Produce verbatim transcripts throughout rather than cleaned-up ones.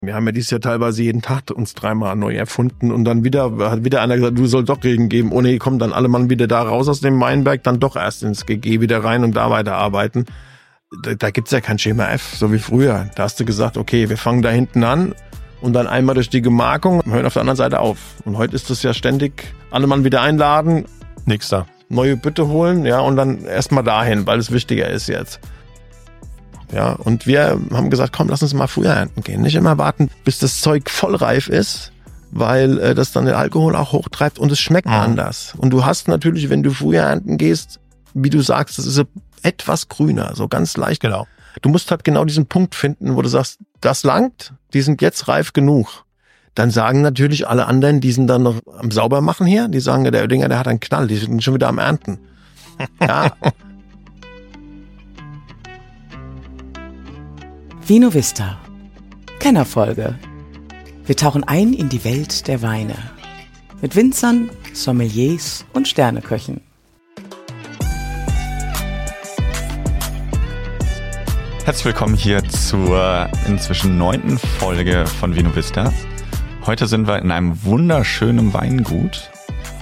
Wir haben ja dieses Jahr teilweise jeden Tag uns dreimal neu erfunden und dann wieder hat wieder einer gesagt, du soll doch Regen geben. Oh nee, kommen dann alle Mann wieder da raus aus dem Weinberg, dann doch erst ins G G wieder rein und da weiterarbeiten. Da, da gibt's ja kein Schema F, so wie früher. Da hast du gesagt, okay, wir fangen da hinten an und dann einmal durch die Gemarkung, hören auf der anderen Seite auf. Und heute ist das ja ständig, alle Mann wieder einladen. Nix da. Neue Bütte holen, ja, und dann erstmal dahin, weil es wichtiger ist jetzt. Ja, und wir haben gesagt, komm, lass uns mal früher ernten gehen. Nicht immer warten, bis das Zeug vollreif ist, weil äh, das dann den Alkohol auch hochtreibt und es schmeckt mhm. anders. Und du hast natürlich, wenn du früher ernten gehst, wie du sagst, das ist etwas grüner, so ganz leicht. Genau. Du musst halt genau diesen Punkt finden, wo du sagst, das langt, die sind jetzt reif genug. Dann sagen natürlich alle anderen, die sind dann noch am Saubermachen hier, die sagen, der Oettinger, der hat einen Knall, die sind schon wieder am Ernten. Ja. Vino Vista. Kennerfolge. Wir tauchen ein in die Welt der Weine. Mit Winzern, Sommeliers und Sterneköchen. Herzlich willkommen hier zur inzwischen neunten Folge von Vino Vista. Heute sind wir in einem wunderschönen Weingut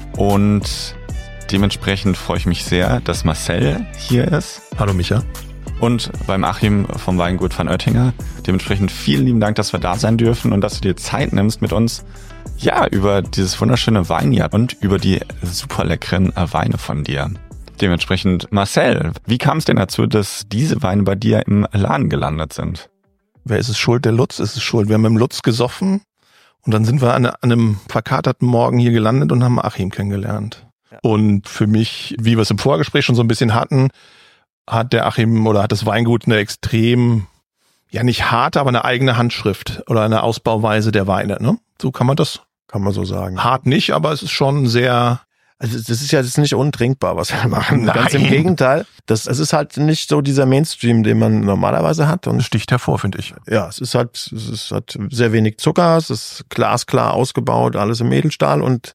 und dementsprechend freue ich mich sehr, dass Marcel hier ist. Hallo Micha. Und beim Achim vom Weingut van Oettinger. Dementsprechend vielen lieben Dank, dass wir da sein dürfen und dass du dir Zeit nimmst mit uns, ja, über dieses wunderschöne Weinjahr und über die super leckeren Weine von dir. Dementsprechend, Marcel, wie kam es denn dazu, dass diese Weine bei dir im Laden gelandet sind? Wer ist es schuld? Der Lutz ist es schuld. Wir haben mit dem Lutz gesoffen und dann sind wir an, an einem verkaterten Morgen hier gelandet und haben Achim kennengelernt. Ja. Und für mich, wie wir es im Vorgespräch schon so ein bisschen hatten, hat der Achim oder hat das Weingut eine extrem, ja nicht harte, aber eine eigene Handschrift oder eine Ausbauweise der Weine, ne? So kann man das, kann man so sagen. Hart nicht, aber es ist schon sehr... Also das ist ja das ist nicht untrinkbar, was wir machen. Nein. Ganz im Gegenteil. Das, es ist halt nicht so dieser Mainstream, den man normalerweise hat. Und das sticht hervor, finde ich. Ja, es ist halt, es ist halt sehr wenig Zucker, es ist glasklar ausgebaut, alles im Edelstahl und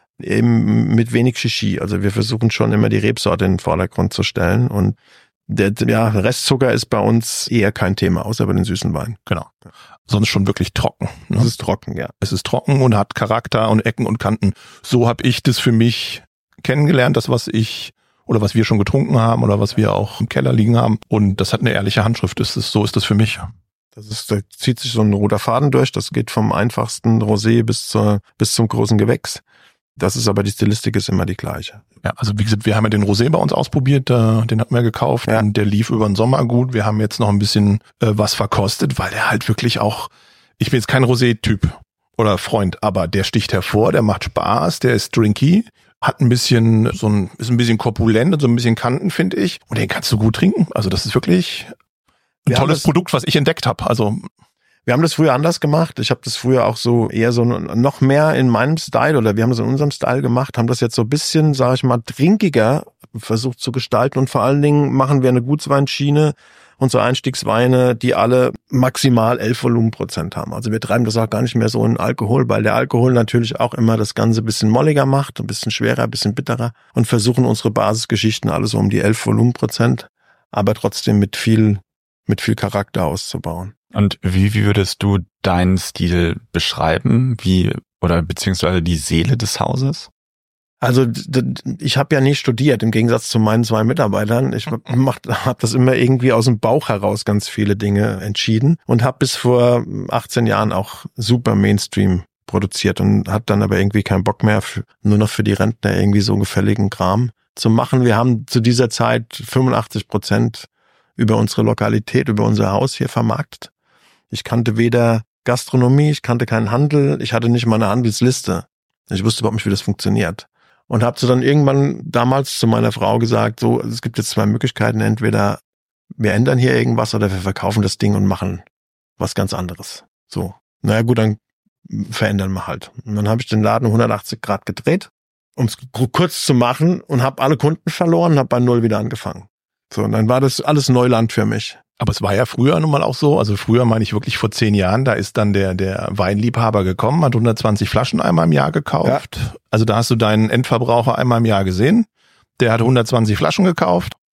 eben mit wenig Shishi. Also wir versuchen schon immer die Rebsorte in den Vordergrund zu stellen und der, ja, Restzucker ist bei uns eher kein Thema, außer bei den süßen Weinen. Genau. Sonst schon wirklich trocken. Ne? Es ist trocken, ja. Es ist trocken und hat Charakter und Ecken und Kanten. So habe ich das für mich kennengelernt, das was ich oder was wir schon getrunken haben oder was wir auch im Keller liegen haben. Und das hat eine ehrliche Handschrift. Das ist, so ist das für mich. Das ist, da zieht sich so ein roter Faden durch. Das geht vom einfachsten Rosé bis zur bis zum großen Gewächs. Das ist aber, die Stilistik ist immer die gleiche. Ja, also wie gesagt, wir haben ja den Rosé bei uns ausprobiert, äh, den hatten wir gekauft ja. Und der lief über den Sommer gut. Wir haben jetzt noch ein bisschen äh, was verkostet, weil der halt wirklich auch, ich bin jetzt kein Rosé-Typ oder Freund, aber der sticht hervor, der macht Spaß, der ist drinky, hat ein bisschen, so ein, ist ein bisschen korpulent und so ein bisschen Kanten, finde ich. Und den kannst du gut trinken. Also das ist wirklich ein wir tolles Produkt, was ich entdeckt habe. Also wir haben das früher anders gemacht. Ich habe das früher auch so eher so noch mehr in meinem Style oder wir haben das in unserem Style gemacht, haben das jetzt so ein bisschen, sage ich mal, trinkiger versucht zu gestalten und vor allen Dingen machen wir eine Gutsweinschiene, unsere Einstiegsweine, die alle maximal elf Volumenprozent haben. Also wir treiben das auch gar nicht mehr so in Alkohol, weil der Alkohol natürlich auch immer das Ganze ein bisschen molliger macht, ein bisschen schwerer, ein bisschen bitterer und versuchen unsere Basisgeschichten alle so um die elf Volumenprozent, aber trotzdem mit viel, mit viel Charakter auszubauen. Und wie, wie würdest du deinen Stil beschreiben? Wie oder beziehungsweise die Seele des Hauses? Also ich habe ja nie studiert, im Gegensatz zu meinen zwei Mitarbeitern. Ich habe das immer irgendwie aus dem Bauch heraus ganz viele Dinge entschieden und habe bis vor achtzehn Jahren auch super Mainstream produziert und hatte dann aber irgendwie keinen Bock mehr, für, nur noch für die Rentner irgendwie so gefälligen Kram zu machen. Wir haben zu dieser Zeit fünfundachtzig Prozent über unsere Lokalität, über unser Haus hier vermarktet. Ich kannte weder Gastronomie, ich kannte keinen Handel, ich hatte nicht mal eine Handelsliste. Ich wusste überhaupt nicht, wie das funktioniert. Und habe so dann irgendwann damals zu meiner Frau gesagt, so, es gibt jetzt zwei Möglichkeiten, entweder wir ändern hier irgendwas oder wir verkaufen das Ding und machen was ganz anderes. So, naja gut, dann verändern wir halt. Und dann habe ich den Laden hundertachtzig Grad gedreht, um es kurz zu machen und habe alle Kunden verloren und habe bei Null wieder angefangen. So, und dann war das alles Neuland für mich. Aber es war ja früher nun mal auch so, also früher meine ich wirklich vor zehn Jahren, da ist dann der der Weinliebhaber gekommen, hat hundertzwanzig Flaschen einmal im Jahr gekauft. Ja. Also da hast du deinen Endverbraucher einmal im Jahr gesehen, der hat hundertzwanzig Flaschen gekauft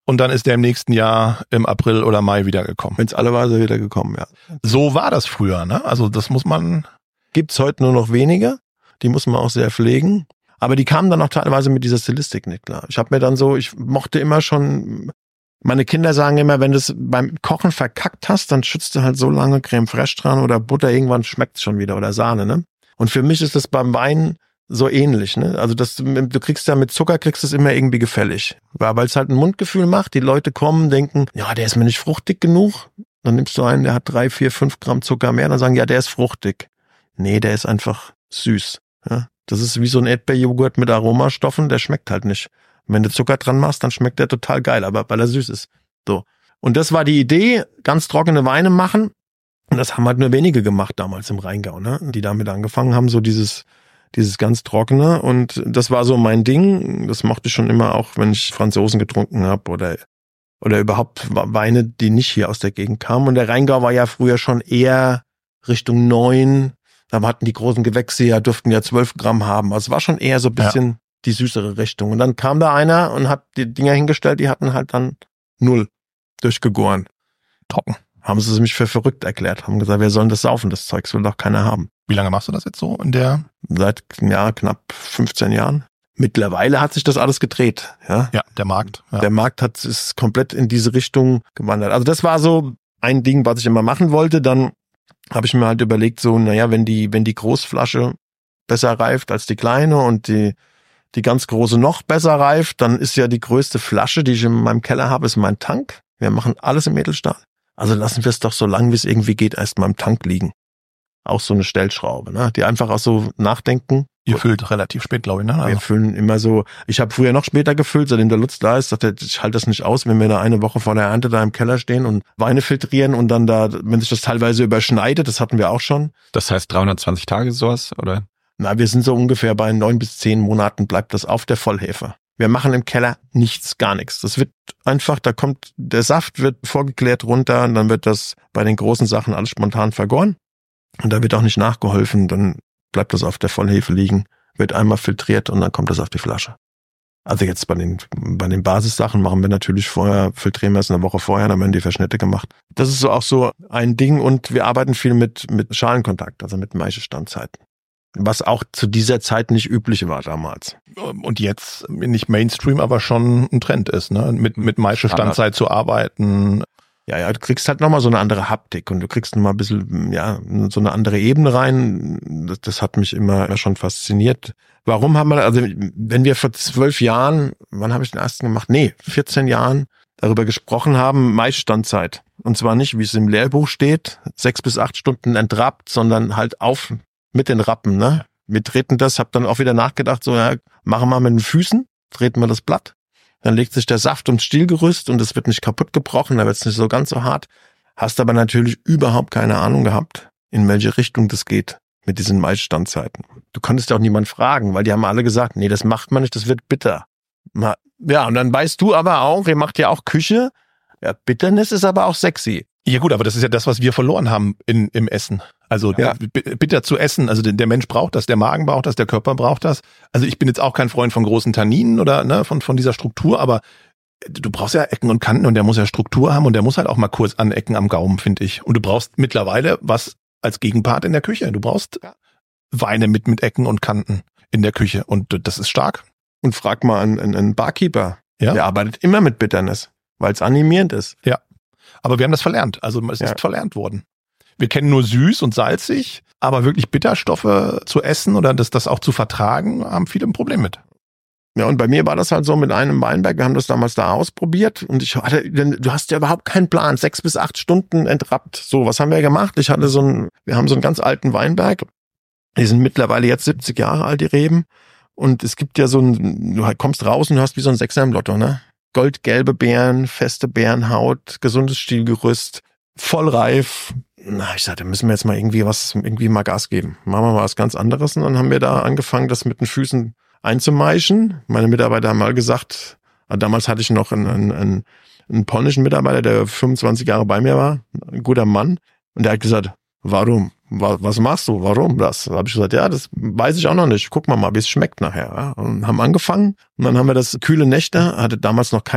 und dann ist der im nächsten Jahr im April oder Mai wiedergekommen. Wenn's alle war, ist er wiedergekommen, ja. So war das früher, ne? Also das muss man... Gibt's heute nur noch weniger. Die muss man auch sehr pflegen. Aber die kamen dann auch teilweise mit dieser Stilistik nicht klar. Ich habe mir dann so, ich mochte immer schon, meine Kinder sagen immer, wenn du es beim Kochen verkackt hast, dann schützt du halt so lange Creme Fraiche dran oder Butter, irgendwann schmeckt's schon wieder oder Sahne, ne? Und für mich ist das beim Wein so ähnlich, ne? Also das, du kriegst ja mit Zucker, kriegst es immer irgendwie gefällig. Weil es halt ein Mundgefühl macht, die Leute kommen, denken, ja, der ist mir nicht fruchtig genug. Dann nimmst du einen, der hat drei, vier, fünf Gramm Zucker mehr, dann sagen, ja, der ist fruchtig. Nee, der ist einfach süß. Ja, das ist wie so ein Erdbeerjoghurt mit Aromastoffen, der schmeckt halt nicht. Wenn du Zucker dran machst, dann schmeckt der total geil, aber weil er süß ist. So. Und das war die Idee, ganz trockene Weine machen. Und das haben halt nur wenige gemacht damals im Rheingau, ne? Die damit angefangen haben, so dieses, dieses ganz trockene. Und das war so mein Ding. Das mochte ich schon immer, auch wenn ich Franzosen getrunken habe oder, oder überhaupt Weine, die nicht hier aus der Gegend kamen. Und der Rheingau war ja früher schon eher Richtung neun. Da hatten die großen Gewächse ja, durften ja zwölf Gramm haben. Also es war schon eher so ein bisschen ja. die süßere Richtung. Und dann kam da einer und hat die Dinger hingestellt, die hatten halt dann null durchgegoren. Trocken. Haben sie mich für verrückt erklärt. Haben gesagt, wir sollen das saufen, das Zeug will doch keiner haben. Wie lange machst du das jetzt so in der? Seit ja, knapp fünfzehn Jahren. Mittlerweile hat sich das alles gedreht. Ja, ja der Markt. Ja. Der Markt hat ist komplett in diese Richtung gewandert. Also das war so ein Ding, was ich immer machen wollte. Dann habe ich mir halt überlegt, so, naja, wenn die, wenn die Großflasche besser reift als die kleine und die, die ganz große noch besser reift, dann ist ja die größte Flasche, die ich in meinem Keller habe, ist mein Tank. Wir machen alles im Edelstahl. Also lassen wir es doch so lang, wie es irgendwie geht, erst mal im Tank liegen. Auch so eine Stellschraube, ne? Die einfach auch so nachdenken. Ihr füllt relativ spät, glaube ich, ne? Also wir füllen immer so, ich habe früher noch später gefüllt, seitdem der Lutz da ist, sagt er, ich halte das nicht aus, wenn wir da eine Woche vor der Ernte da im Keller stehen und Weine filtrieren und dann da, wenn sich das teilweise überschneidet, das hatten wir auch schon. Das heißt dreihundertzwanzig Tage sowas, oder? Na, wir sind so ungefähr bei neun bis zehn Monaten bleibt das auf der Vollhefe. Wir machen im Keller nichts, gar nichts. Das wird einfach, da kommt, der Saft wird vorgeklärt runter und dann wird das bei den großen Sachen alles spontan vergoren. Und da wird auch nicht nachgeholfen, dann bleibt das auf der Vollhefe liegen, wird einmal filtriert und dann kommt das auf die Flasche. Also jetzt bei den, bei den Basissachen machen wir natürlich vorher, filtrieren wir es eine Woche vorher, dann werden die Verschnitte gemacht. Das ist so auch so ein Ding und wir arbeiten viel mit, mit Schalenkontakt, also mit Maischestandzeiten. Was auch zu dieser Zeit nicht üblich war damals. Und jetzt nicht Mainstream, aber schon ein Trend ist, ne? Mit, mit Maischestandzeit zu arbeiten. Ja, ja, du kriegst halt nochmal so eine andere Haptik und du kriegst nochmal ein bisschen, ja, so eine andere Ebene rein. Das, das hat mich immer schon fasziniert. Warum haben wir, also wenn wir vor zwölf Jahren, wann habe ich den ersten gemacht? Nee, vierzehn Jahren darüber gesprochen haben, Maischestandzeit. Und zwar nicht, wie es im Lehrbuch steht, sechs bis acht Stunden entrappt, sondern halt auf mit den Rappen, ne? Wir treten das, hab dann auch wieder nachgedacht, so, ja, machen wir mit den Füßen, treten wir das Blatt. Dann legt sich der Saft ums Stielgerüst und es wird nicht kaputt gebrochen, da wird es nicht so ganz so hart. Hast aber natürlich überhaupt keine Ahnung gehabt, in welche Richtung das geht mit diesen Maischestandzeiten. Du konntest ja auch niemand fragen, weil die haben alle gesagt, nee, das macht man nicht, das wird bitter. Ja, und dann weißt du aber auch, ihr macht ja auch Küche, ja, Bitternis ist aber auch sexy. Ja gut, aber das ist ja das, was wir verloren haben in, im Essen. Also ja. bitter zu essen, also der Mensch braucht das, der Magen braucht das, der Körper braucht das. Also ich bin jetzt auch kein Freund von großen Tanninen oder ne, von von dieser Struktur, aber du brauchst ja Ecken und Kanten und der muss ja Struktur haben und der muss halt auch mal kurz anecken am Gaumen, finde ich. Und du brauchst mittlerweile was als Gegenpart in der Küche. Du brauchst ja. Weine mit mit Ecken und Kanten in der Küche und das ist stark. Und frag mal einen, einen Barkeeper, ja? Der arbeitet immer mit Bitternis, weil es animierend ist. Ja. Aber wir haben das verlernt. Also es ist ja. verlernt worden. Wir kennen nur süß und salzig, aber wirklich Bitterstoffe zu essen oder das, das auch zu vertragen, haben viele ein Problem mit. Ja, und bei mir war das halt so mit einem Weinberg, wir haben das damals da ausprobiert und ich hatte, du hast ja überhaupt keinen Plan, sechs bis acht Stunden entrappt. So, was haben wir gemacht? Ich hatte so einen, wir haben so einen ganz alten Weinberg, die sind mittlerweile jetzt siebzig Jahre alt, die Reben, und es gibt ja so ein, du kommst raus und du hast wie so ein Sechser im Lotto, ne? Goldgelbe Beeren, feste Beerenhaut, gesundes Stielgerüst, vollreif. Na, ich sagte, müssen wir jetzt mal irgendwie was, irgendwie mal Gas geben. Machen wir mal was ganz anderes. Und dann haben wir da angefangen, das mit den Füßen einzumeischen. Meine Mitarbeiter haben mal gesagt, damals hatte ich noch einen, einen, einen polnischen Mitarbeiter, der fünfundzwanzig Jahre bei mir war, ein guter Mann. Und der hat gesagt, warum? Was machst du? Warum das? Da habe ich gesagt, ja, das weiß ich auch noch nicht. Guck mal mal, wie es schmeckt nachher. Und haben angefangen und dann haben wir das kühle Nächte, hatte damals noch kein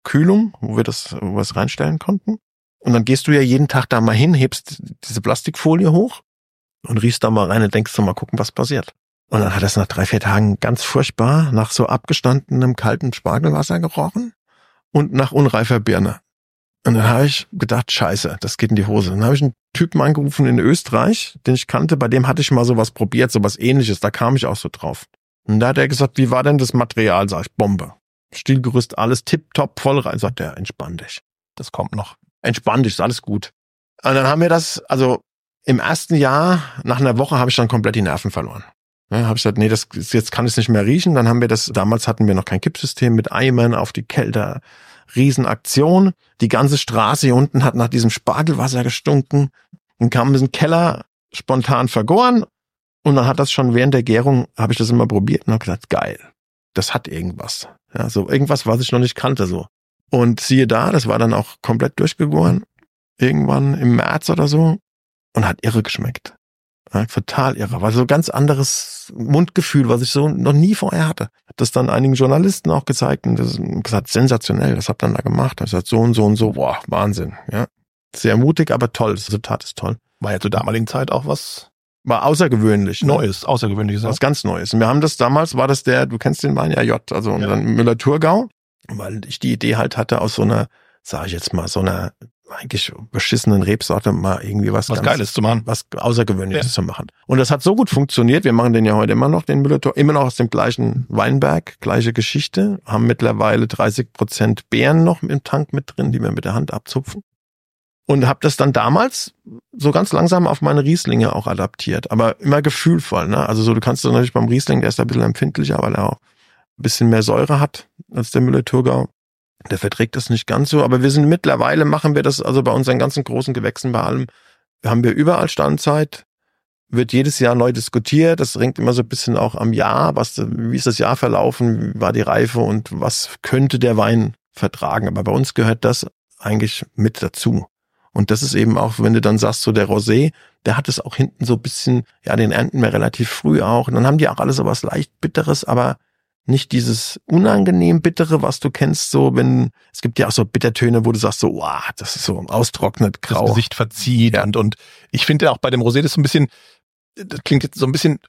Kühlung, wo wir das, wo wir es reinstellen konnten. Und dann gehst du ja jeden Tag da mal hin, hebst diese Plastikfolie hoch und riechst da mal rein und denkst du mal gucken, was passiert. Und dann hat es nach drei, vier Tagen ganz furchtbar nach so abgestandenem kalten Spargelwasser gerochen und nach unreifer Birne. Und dann habe ich gedacht, scheiße, das geht in die Hose. Dann habe ich einen Typen angerufen in Österreich, den ich kannte, bei dem hatte ich mal sowas probiert, sowas Ähnliches, da kam ich auch so drauf. Und da hat er gesagt, wie war denn das Material? Sag ich, Bombe. Stielgerüst, alles tipptopp, voll rein. Sagt er, entspann dich. Das kommt noch. Entspann dich, ist alles gut. Und dann haben wir das, also im ersten Jahr, nach einer Woche habe ich dann komplett die Nerven verloren. Ja, habe ich gesagt, nee, das jetzt kann ich nicht mehr riechen. Dann haben wir das, damals hatten wir noch kein Kippsystem mit Eimern auf die Kälte. Riesenaktion. Die ganze Straße hier unten hat nach diesem Spargelwasser gestunken. Dann kam ein Keller spontan vergoren. Und dann hat das schon während der Gärung, habe ich das immer probiert und habe gesagt, geil, das hat irgendwas. Ja, so irgendwas, was ich noch nicht kannte, so. Und siehe da, das war dann auch komplett durchgegoren. Irgendwann im März oder so. Und hat irre geschmeckt. Ja, total irre. War so ein ganz anderes Mundgefühl, was ich so noch nie vorher hatte. Hab das dann einigen Journalisten auch gezeigt und das ist gesagt, sensationell. Das hab dann da gemacht. Ich gesagt, so und so und so. Boah, Wahnsinn. Ja, sehr mutig, aber toll. Das Resultat ist toll. War ja zur damaligen Zeit auch was War außergewöhnlich. Neues, ne? Außergewöhnliches. Was ganz Neues. Und wir haben das damals, war das der, du kennst den Wein ja, J, also ja. Dann Müller-Thurgau, weil ich die Idee halt hatte, aus so einer, sage ich jetzt mal, so einer eigentlich beschissenen Rebsorte mal irgendwie was, was ganz, Geiles zu machen, was Außergewöhnliches ja. zu machen. Und das hat so gut funktioniert. Wir machen den ja heute immer noch, den Müller-Thurgau, immer noch aus dem gleichen Weinberg, gleiche Geschichte, haben mittlerweile dreißig Prozent Beeren noch im Tank mit drin, die wir mit der Hand abzupfen. Und habe das dann damals so ganz langsam auf meine Rieslinge auch adaptiert, aber immer gefühlvoll, ne? Also so, du kannst dann natürlich beim Riesling, der ist ein bisschen empfindlicher, weil er auch ein bisschen mehr Säure hat als der Müller-Thurgau. Der verträgt das nicht ganz so, aber wir sind mittlerweile, machen wir das also bei unseren ganzen großen Gewächsen, bei allem, haben wir überall Standzeit, wird jedes Jahr neu diskutiert, das ringt immer so ein bisschen auch am Jahr, was, wie ist das Jahr verlaufen, wie war die Reife und was könnte der Wein vertragen, aber bei uns gehört das eigentlich mit dazu. Und das ist eben auch, wenn du dann sagst, so der Rosé, der hat es auch hinten so ein bisschen, ja, den ernten wir relativ früh auch. Und dann haben die auch alle so was leicht Bitteres, aber nicht dieses unangenehm Bittere, was du kennst, so wenn, es gibt ja auch so Bittertöne, wo du sagst so, wow, das ist so austrocknet, grau. Das Gesicht verzieht ja. und, und ich finde auch bei dem Rosé das so ein bisschen, das klingt jetzt so ein bisschen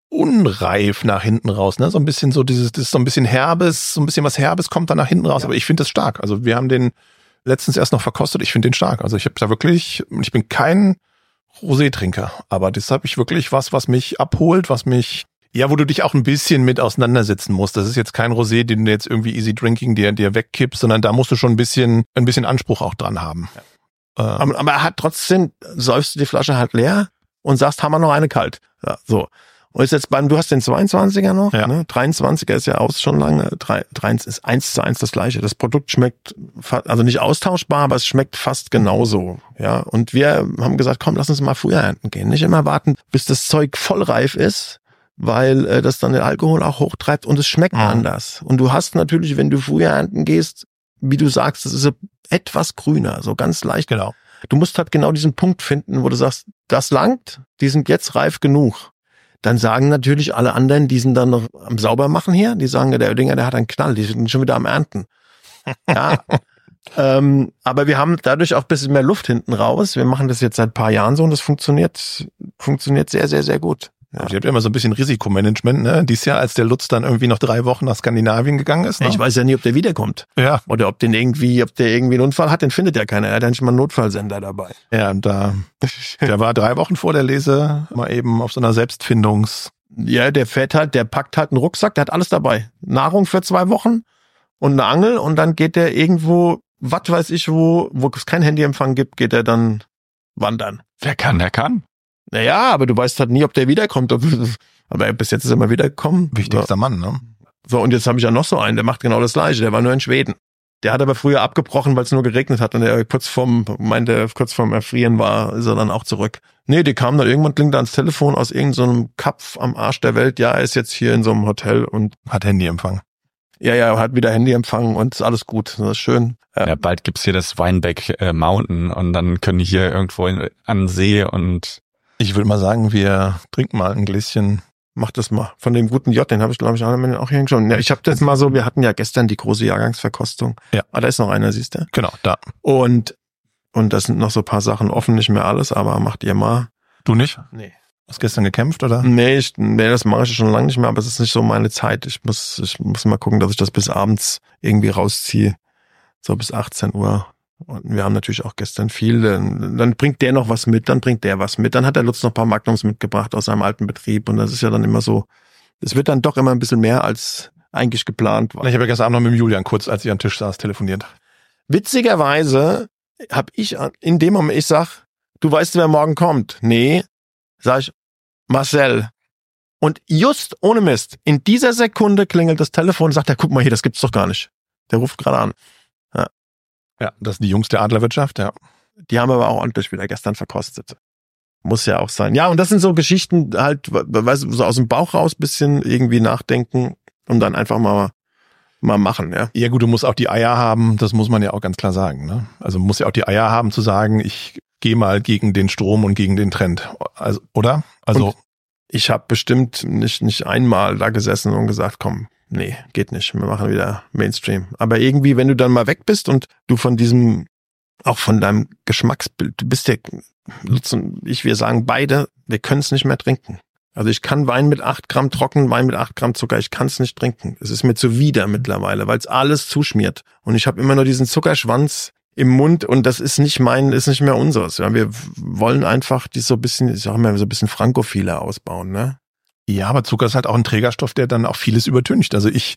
unreif nach hinten raus, ne? So ein bisschen so dieses, das ist so ein bisschen Herbes, so ein bisschen was Herbes kommt dann nach hinten raus, ja. Aber ich finde das stark. Also wir haben den letztens erst noch verkostet, ich finde den stark. Also ich habe da wirklich, ich bin kein Rosé-Trinker, aber das habe ich wirklich was, was mich abholt, was mich, ja, wo du dich auch ein bisschen mit auseinandersetzen musst. Das ist jetzt kein Rosé, den du jetzt irgendwie easy drinking dir, dir wegkippst, sondern da musst du schon ein bisschen, ein bisschen Anspruch auch dran haben. Ja. Ähm. Aber er hat trotzdem, säufst du die Flasche halt leer und sagst, haben wir noch eine kalt. Ja, so. Und ist jetzt beim, du hast den zweiundzwanziger noch, ja. Ne? dreiundzwanziger ist ja aus schon lange, drei, drei, ist eins zu eins das gleiche. Das Produkt schmeckt, also nicht austauschbar, aber es schmeckt fast genauso, ja. Und wir haben gesagt, komm, lass uns mal früher ernten gehen. Nicht immer warten, bis das Zeug voll reif ist, weil äh, das dann den Alkohol auch hochtreibt und es schmeckt mhm. anders. Und du hast natürlich, wenn du früher ernten gehst, wie du sagst, das ist so etwas grüner, so ganz leicht. Genau. Du musst halt genau diesen Punkt finden, wo du sagst, das langt, die sind jetzt reif genug. Dann sagen natürlich alle anderen, die sind dann noch am Saubermachen hier, die sagen, der Oettinger, der hat einen Knall, die sind schon wieder am Ernten. Ja, ähm, aber wir haben dadurch auch ein bisschen mehr Luft hinten raus. Wir machen das jetzt seit ein paar Jahren so und das funktioniert, funktioniert sehr, sehr, sehr gut. Ja. Ich habe ja immer so ein bisschen Risikomanagement, ne? Dieses Jahr, als der Lutz dann irgendwie noch drei Wochen nach Skandinavien gegangen ist. Ne? Ich weiß ja nie, ob der wiederkommt. Ja. Oder ob den irgendwie, ob der irgendwie einen Unfall hat, den findet ja keiner. Er hat ja nicht mal einen Notfallsender dabei. Ja, und da, der war drei Wochen vor der Lese mal eben auf so einer Selbstfindungs... Ja, der fährt halt, der packt halt einen Rucksack, der hat alles dabei. Nahrung für zwei Wochen und eine Angel und dann geht der irgendwo, was weiß ich wo, wo es kein Handyempfang gibt, geht er dann wandern. Wer kann, der kann. Naja, aber du weißt halt nie, ob der wiederkommt. Aber bis jetzt ist er mal wiedergekommen. Wichtigster so. Mann, ne? So, und jetzt habe ich ja noch so einen, der macht genau das Gleiche. Der war nur in Schweden. Der hat aber früher abgebrochen, weil es nur geregnet hat. Und er kurz vorm, meinte, kurz vorm Erfrieren war, ist er dann auch zurück. Nee, die kamen dann irgendwann, klingt ans Telefon aus irgendeinem so Kapf am Arsch der Welt. Ja, er ist jetzt hier in so einem Hotel und hat Handyempfang. Ja, ja, hat wieder Handyempfang und ist alles gut. Das ist schön. Ja, bald gibt's hier das Weinbeck äh, Mountain und dann können die hier irgendwo in, an See und ich würde mal sagen, wir trinken mal ein Gläschen mach das mal. Von dem guten J, den habe ich, glaube ich, auch hier schon. Ja, ich habe das mal so, wir hatten ja gestern die große Jahrgangsverkostung. Ja. Ah, da ist noch einer, siehst du? Genau, da. Und, und das sind noch so ein paar Sachen offen, nicht mehr alles, aber macht ihr mal. Du nicht? Nee. Hast gestern gekämpft, oder? Nee, ich, nee, das mache ich schon lange nicht mehr, aber es ist nicht so meine Zeit. Ich muss, ich muss mal gucken, dass ich das bis abends irgendwie rausziehe. So bis achtzehn Uhr. Und wir haben natürlich auch gestern viel. Dann, dann bringt der noch was mit, dann bringt der was mit. Dann hat der Lutz noch ein paar Magnums mitgebracht aus seinem alten Betrieb. Und das ist ja dann immer so, es wird dann doch immer ein bisschen mehr als eigentlich geplant war. Ich habe ja gestern Abend noch mit dem Julian kurz, als ich am Tisch saß, telefoniert. Witzigerweise habe ich in dem Moment, ich sag, du weißt, wer morgen kommt. Nee, sag ich, Marcel. Und just ohne Mist, in dieser Sekunde klingelt das Telefon und sagt, ja, guck mal hier, das gibt's doch gar nicht. Der ruft gerade an. Ja. Ja, das sind die Jungs der Adlerwirtschaft, ja. Die haben aber auch ordentlich wieder gestern verkostet. Muss ja auch sein. Ja, und das sind so Geschichten halt, weißt du, so aus dem Bauch raus bisschen irgendwie nachdenken und dann einfach mal mal machen, ja. Ja gut, du musst auch die Eier haben, das muss man ja auch ganz klar sagen, ne? Also man muss ja auch die Eier haben zu sagen, ich gehe mal gegen den Strom und gegen den Trend. Also, oder? Also und ich habe bestimmt nicht nicht einmal da gesessen und gesagt, komm, nee, geht nicht. Wir machen wieder Mainstream. Aber irgendwie, wenn du dann mal weg bist und du von diesem, auch von deinem Geschmacksbild, du bist ja, Lutz und ich, wir sagen beide, wir können es nicht mehr trinken. Also ich kann Wein mit acht Gramm trocken, Wein mit acht Gramm Zucker, ich kann es nicht trinken. Es ist mir zuwider mittlerweile, weil es alles zuschmiert. Und ich habe immer nur diesen Zuckerschwanz im Mund und das ist nicht mein, ist nicht mehr unseres. Ja, wir wollen einfach die so ein bisschen, ich sag mal, so ein bisschen frankophiler ausbauen, ne? ja, aber Zucker ist halt auch ein Trägerstoff, der dann auch vieles übertüncht. Also ich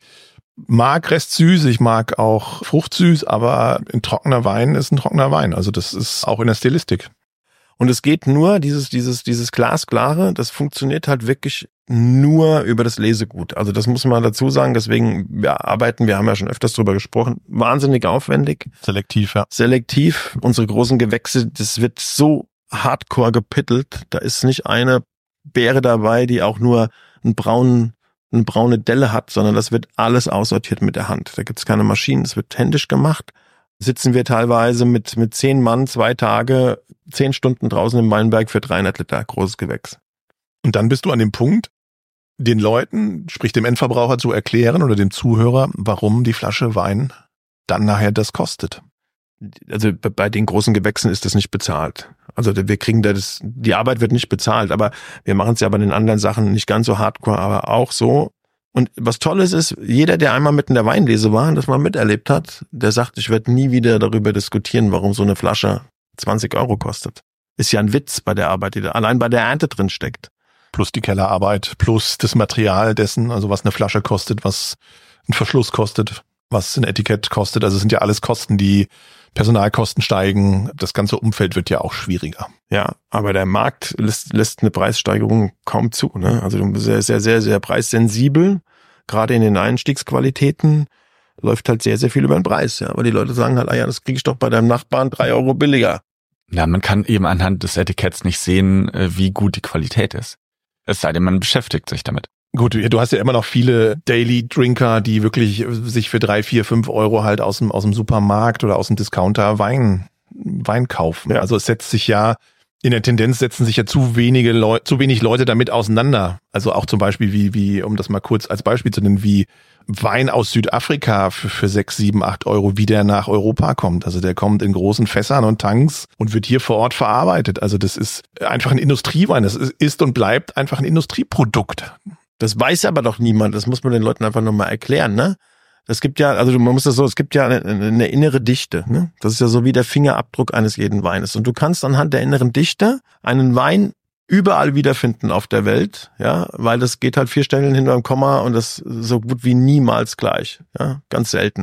mag restsüß, ich mag auch fruchtsüß, aber ein trockener Wein ist ein trockener Wein. Also das ist auch in der Stilistik. Und es geht nur, dieses, dieses, dieses Glasklare, das funktioniert halt wirklich nur über das Lesegut. Also das muss man dazu sagen, deswegen wir arbeiten, wir haben ja schon öfters drüber gesprochen, wahnsinnig aufwendig. Selektiv, ja. Selektiv. Unsere großen Gewächse, das wird so hardcore gepittelt, da ist nicht eine Beere dabei, die auch nur einen braunen, eine braune Delle hat, sondern das wird alles aussortiert mit der Hand. Da gibt's keine Maschinen, es wird händisch gemacht. Sitzen wir teilweise mit mit zehn Mann, zwei Tage, zehn Stunden draußen im Weinberg für dreihundert Liter großes Gewächs. Und dann bist du an dem Punkt, den Leuten, sprich dem Endverbraucher zu erklären oder dem Zuhörer, warum die Flasche Wein dann nachher das kostet. Also bei den großen Gewächsen ist das nicht bezahlt. Also wir kriegen das, die Arbeit wird nicht bezahlt, aber wir machen es ja bei den anderen Sachen nicht ganz so hardcore, aber auch so. Und was Tolles ist, jeder, der einmal mit in der Weinlese war und das mal miterlebt hat, der sagt, ich werde nie wieder darüber diskutieren, warum so eine Flasche zwanzig Euro kostet. Ist ja ein Witz bei der Arbeit, die da allein bei der Ernte drin steckt. Plus die Kellerarbeit, plus das Material dessen, also was eine Flasche kostet, was ein Verschluss kostet, was ein Etikett kostet. Also es sind ja alles Kosten, die Personalkosten steigen. Das ganze Umfeld wird ja auch schwieriger. Ja, aber der Markt lässt, lässt eine Preissteigerung kaum zu, ne? Also du bist sehr, sehr, sehr, sehr preissensibel. Gerade in den Einstiegsqualitäten läuft halt sehr, sehr viel über den Preis. Ja, aber die Leute sagen halt, ah ja, das kriege ich doch bei deinem Nachbarn drei Euro billiger. Ja, man kann eben anhand des Etiketts nicht sehen, wie gut die Qualität ist. Es sei denn, man beschäftigt sich damit. Gut, du hast ja immer noch viele Daily Drinker, die wirklich sich für drei, vier, fünf Euro halt aus dem, aus dem Supermarkt oder aus dem Discounter Wein, Wein kaufen. Ja. Also es setzt sich ja, in der Tendenz setzen sich ja zu wenige Leute, zu wenig Leute damit auseinander. Also auch zum Beispiel wie, wie, um das mal kurz als Beispiel zu nennen, wie Wein aus Südafrika für, für sechs, sieben, acht Euro, wie der nach Europa kommt. Also der kommt in großen Fässern und Tanks und wird hier vor Ort verarbeitet. Also das ist einfach ein Industriewein. Das ist und bleibt einfach ein Industrieprodukt. Das weiß aber doch niemand. Das muss man den Leuten einfach nochmal erklären, ne? Es gibt ja, also man muss das so, es gibt ja eine, eine innere Dichte, ne? Das ist ja so wie der Fingerabdruck eines jeden Weines. Und du kannst anhand der inneren Dichte einen Wein überall wiederfinden auf der Welt, ja, weil das geht halt vier Stellen hinter dem Komma und das so gut wie niemals gleich, ja, ganz selten.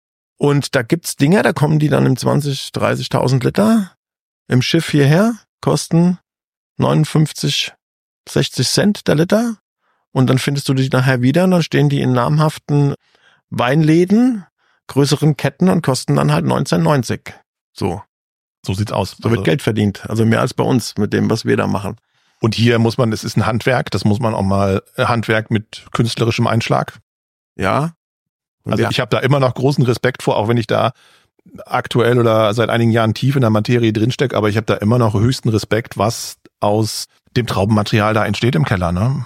Und da gibt's Dinger, da kommen die dann im zwanzig, dreißigtausend Liter im Schiff hierher, kosten neunundfünfzig, sechzig Cent der Liter. Und dann findest du die nachher wieder und dann stehen die in namhaften Weinläden, größeren Ketten und kosten dann halt neunzehn neunzig. So. So sieht's aus. So wird also Geld verdient. Also mehr als bei uns mit dem, was wir da machen. Und hier muss man, es ist ein Handwerk, das muss man auch mal, Handwerk mit künstlerischem Einschlag. Ja. Also ja. Ich habe da immer noch großen Respekt vor, auch wenn ich da aktuell oder seit einigen Jahren tief in der Materie drinstecke, aber ich habe da immer noch höchsten Respekt, was aus dem Traubenmaterial da entsteht im Keller, ne?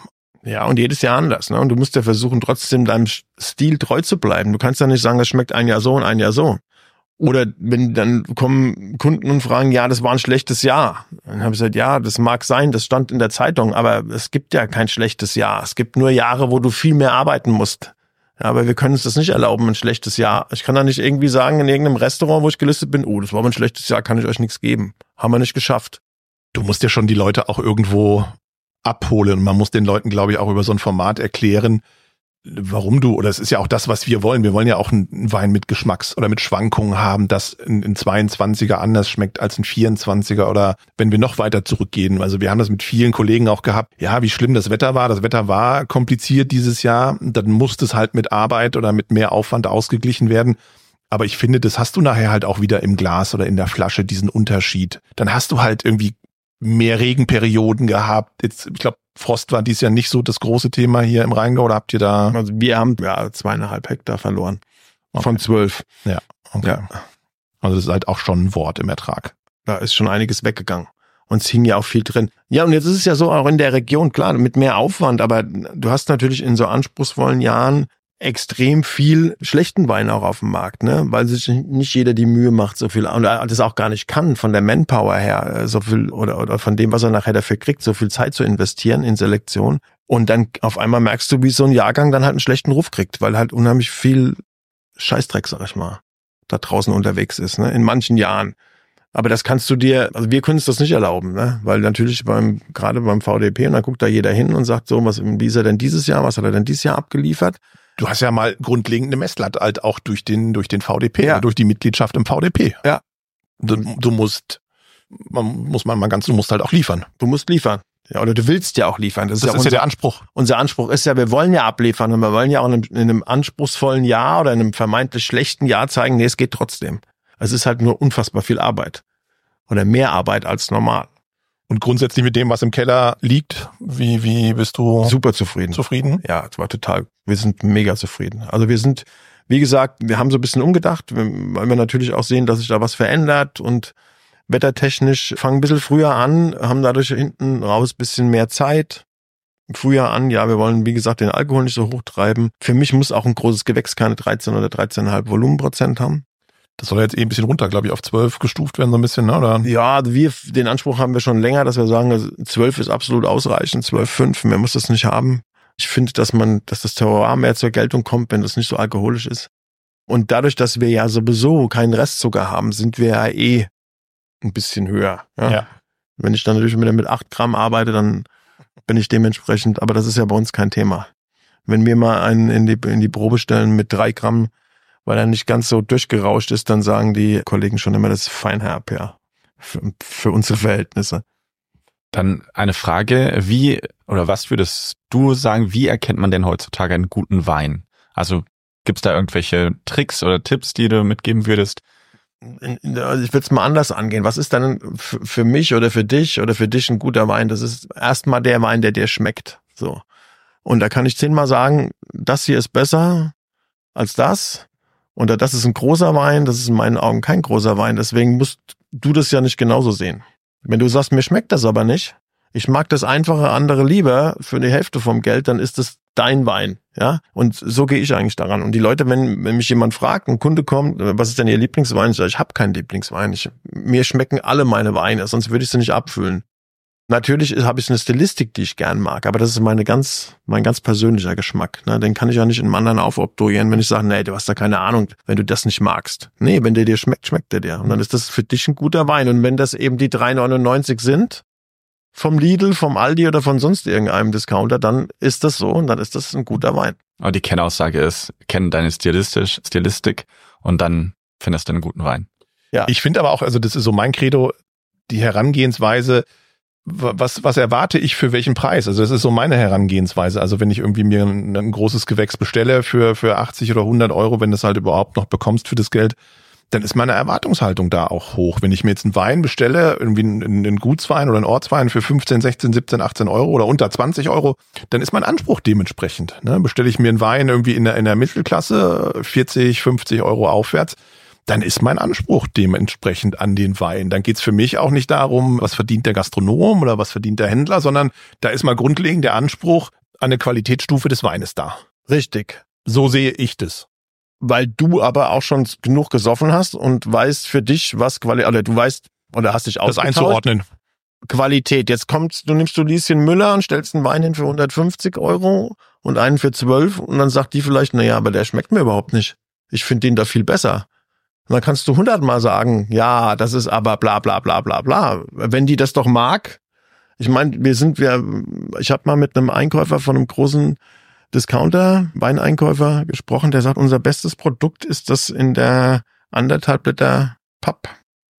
Ja, und jedes Jahr anders, ne? Und du musst ja versuchen, trotzdem deinem Stil treu zu bleiben. Du kannst ja nicht sagen, es schmeckt ein Jahr so und ein Jahr so. Oder wenn dann kommen Kunden und fragen, ja, das war ein schlechtes Jahr. Dann habe ich gesagt, ja, das mag sein, das stand in der Zeitung, aber es gibt ja kein schlechtes Jahr. Es gibt nur Jahre, wo du viel mehr arbeiten musst. Ja, aber wir können uns das nicht erlauben, ein schlechtes Jahr. Ich kann da nicht irgendwie sagen, in irgendeinem Restaurant, wo ich gelistet bin, oh, das war ein schlechtes Jahr, kann ich euch nichts geben. Haben wir nicht geschafft. Du musst ja schon die Leute auch irgendwo abholen. Man muss den Leuten, glaube ich, auch über so ein Format erklären, warum du, oder es ist ja auch das, was wir wollen. Wir wollen ja auch einen Wein mit Geschmacks- oder mit Schwankungen haben, das ein zweiundzwanziger anders schmeckt als ein vierundzwanziger oder wenn wir noch weiter zurückgehen. Also wir haben das mit vielen Kollegen auch gehabt. Ja, wie schlimm das Wetter war. Das Wetter war kompliziert dieses Jahr. Dann musste es halt mit Arbeit oder mit mehr Aufwand ausgeglichen werden. Aber ich finde, das hast du nachher halt auch wieder im Glas oder in der Flasche, diesen Unterschied. Dann hast du halt irgendwie mehr Regenperioden gehabt. Jetzt, ich glaube, Frost war dies Jahr nicht so das große Thema hier im Rheingau, oder habt ihr da? Also wir haben ja zweieinhalb Hektar verloren. Okay. Von zwölf. Ja, okay. Ja. Also das ist halt auch schon ein Wort im Ertrag. Da ist schon einiges weggegangen. Und es hing ja auch viel drin. Ja, und jetzt ist es ja so, auch in der Region, klar, mit mehr Aufwand, aber du hast natürlich in so anspruchsvollen Jahren extrem viel schlechten Wein auch auf dem Markt, ne, weil sich nicht jeder die Mühe macht, so viel, und das auch gar nicht kann, von der Manpower her, so viel, oder, oder von dem, was er nachher dafür kriegt, so viel Zeit zu investieren in Selektion. Und dann auf einmal merkst du, wie so ein Jahrgang dann halt einen schlechten Ruf kriegt, weil halt unheimlich viel Scheißdreck, sag ich mal, da draußen unterwegs ist, ne, in manchen Jahren. Aber das kannst du dir, also wir können uns das nicht erlauben, ne, weil natürlich beim, gerade beim V D P, und da guckt da jeder hin und sagt so, was, wie ist er denn dieses Jahr, was hat er denn dieses Jahr abgeliefert? Du hast ja mal grundlegende Messlatte halt auch durch den durch den V D P, ja. durch die Mitgliedschaft im V D P. Ja. Du, du musst, man muss man mal ganz, du musst halt auch liefern. Du musst liefern. Ja, oder du willst ja auch liefern. Das, das ist, ja, ist unser, ja der Anspruch. Unser Anspruch ist ja, wir wollen ja abliefern und wir wollen ja auch in einem, in einem anspruchsvollen Jahr oder in einem vermeintlich schlechten Jahr zeigen, nee, es geht trotzdem. Es ist halt nur unfassbar viel Arbeit. Oder mehr Arbeit als normal. Und grundsätzlich mit dem, was im Keller liegt, wie wie bist du super zufrieden? Zufrieden? Ja, es war total. Wir sind mega zufrieden. Also wir sind, wie gesagt, wir haben so ein bisschen umgedacht, weil wir natürlich auch sehen, dass sich da was verändert und wettertechnisch fangen ein bisschen früher an, haben dadurch hinten raus ein bisschen mehr Zeit. Früher an, ja, wir wollen, wie gesagt, den Alkohol nicht so hoch treiben. Für mich muss auch ein großes Gewächs keine dreizehn oder dreizehn Komma fünf Volumenprozent haben. Das soll jetzt eh ein bisschen runter, glaube ich, auf zwölf gestuft werden, so ein bisschen, ne? Oder? Ja, wir, den Anspruch haben wir schon länger, dass wir sagen, zwölf ist absolut ausreichend, zwölf Komma fünf, mehr muss das nicht haben. Ich finde, dass man, dass das Terroir mehr zur Geltung kommt, wenn das nicht so alkoholisch ist. Und dadurch, dass wir ja sowieso keinen Restzucker haben, sind wir ja eh ein bisschen höher. Ja? Ja. Wenn ich dann natürlich wieder mit acht Gramm arbeite, dann bin ich dementsprechend, aber das ist ja bei uns kein Thema. Wenn wir mal einen in die, in die Probe stellen mit drei Gramm, weil er nicht ganz so durchgerauscht ist, dann sagen die Kollegen schon immer, das ist feinherb, ja, für, für unsere Verhältnisse. Dann eine Frage, wie oder was würdest du sagen, wie erkennt man denn heutzutage einen guten Wein? Also gibt es da irgendwelche Tricks oder Tipps, die du mitgeben würdest? Also ich würde es mal anders angehen. Was ist dann für mich oder für dich oder für dich ein guter Wein? Das ist erstmal der Wein, der dir schmeckt. So. Und da kann ich zehnmal sagen, das hier ist besser als das. Oder das ist ein großer Wein, das ist in meinen Augen kein großer Wein. Deswegen musst du das ja nicht genauso sehen. Wenn du sagst, mir schmeckt das aber nicht, ich mag das einfache andere lieber für die Hälfte vom Geld, dann ist das dein Wein, ja. Und so gehe ich eigentlich daran. Und die Leute, wenn, wenn mich jemand fragt, ein Kunde kommt, was ist denn Ihr Lieblingswein? Ich sage, ich habe keinen Lieblingswein. Ich, mir schmecken alle meine Weine, sonst würde ich sie nicht abfüllen. Natürlich habe ich eine Stilistik, die ich gern mag, aber das ist meine ganz, mein ganz persönlicher Geschmack. Ne? Den kann ich ja nicht in einem anderen aufoktroyieren, wenn ich sage, nee, du hast da keine Ahnung, wenn du das nicht magst. Nee, wenn der dir schmeckt, schmeckt der dir. Und dann ist das für dich ein guter Wein. Und wenn das eben die drei neunundneunzig sind, vom Lidl, vom Aldi oder von sonst irgendeinem Discounter, dann ist das so und dann ist das ein guter Wein. Aber die Kernaussage ist, kenn deine Stilistisch, Stilistik und dann findest du einen guten Wein. Ja. Ich finde aber auch, also das ist so mein Credo, die Herangehensweise, was was erwarte ich für welchen Preis? Also das ist so meine Herangehensweise. Also wenn ich irgendwie mir ein, ein großes Gewächs bestelle für für achtzig oder hundert Euro, wenn du es halt überhaupt noch bekommst für das Geld, dann ist meine Erwartungshaltung da auch hoch. Wenn ich mir jetzt einen Wein bestelle, irgendwie einen, einen Gutswein oder einen Ortswein für fünfzehn, sechzehn, siebzehn, achtzehn Euro oder unter zwanzig Euro, dann ist mein Anspruch dementsprechend. Ne? Bestelle ich mir einen Wein irgendwie in der, in der Mittelklasse, vierzig, fünfzig Euro aufwärts, dann ist mein Anspruch dementsprechend an den Wein. Dann geht's für mich auch nicht darum, was verdient der Gastronom oder was verdient der Händler, sondern da ist mal grundlegend der Anspruch, eine Qualitätsstufe des Weines dar. Richtig. So sehe ich das. Weil du aber auch schon genug gesoffen hast und weißt für dich, was Qualität, oder du weißt, oder hast dich Das ausgetauscht. einzuordnen. Qualität. Jetzt kommst, du nimmst du Lieschen Müller und stellst einen Wein hin für hundertfünfzig Euro und einen für zwölf und dann sagt die vielleicht, naja, aber der schmeckt mir überhaupt nicht. Ich finde den da viel besser. Und dann kannst du hundertmal sagen, ja, das ist aber bla bla bla bla bla. Wenn die das doch mag, ich meine, wir sind, wir, ich habe mal mit einem Einkäufer von einem großen Discounter, Weineinkäufer gesprochen, der sagt, unser bestes Produkt ist das in der anderthalb Liter Papppackung.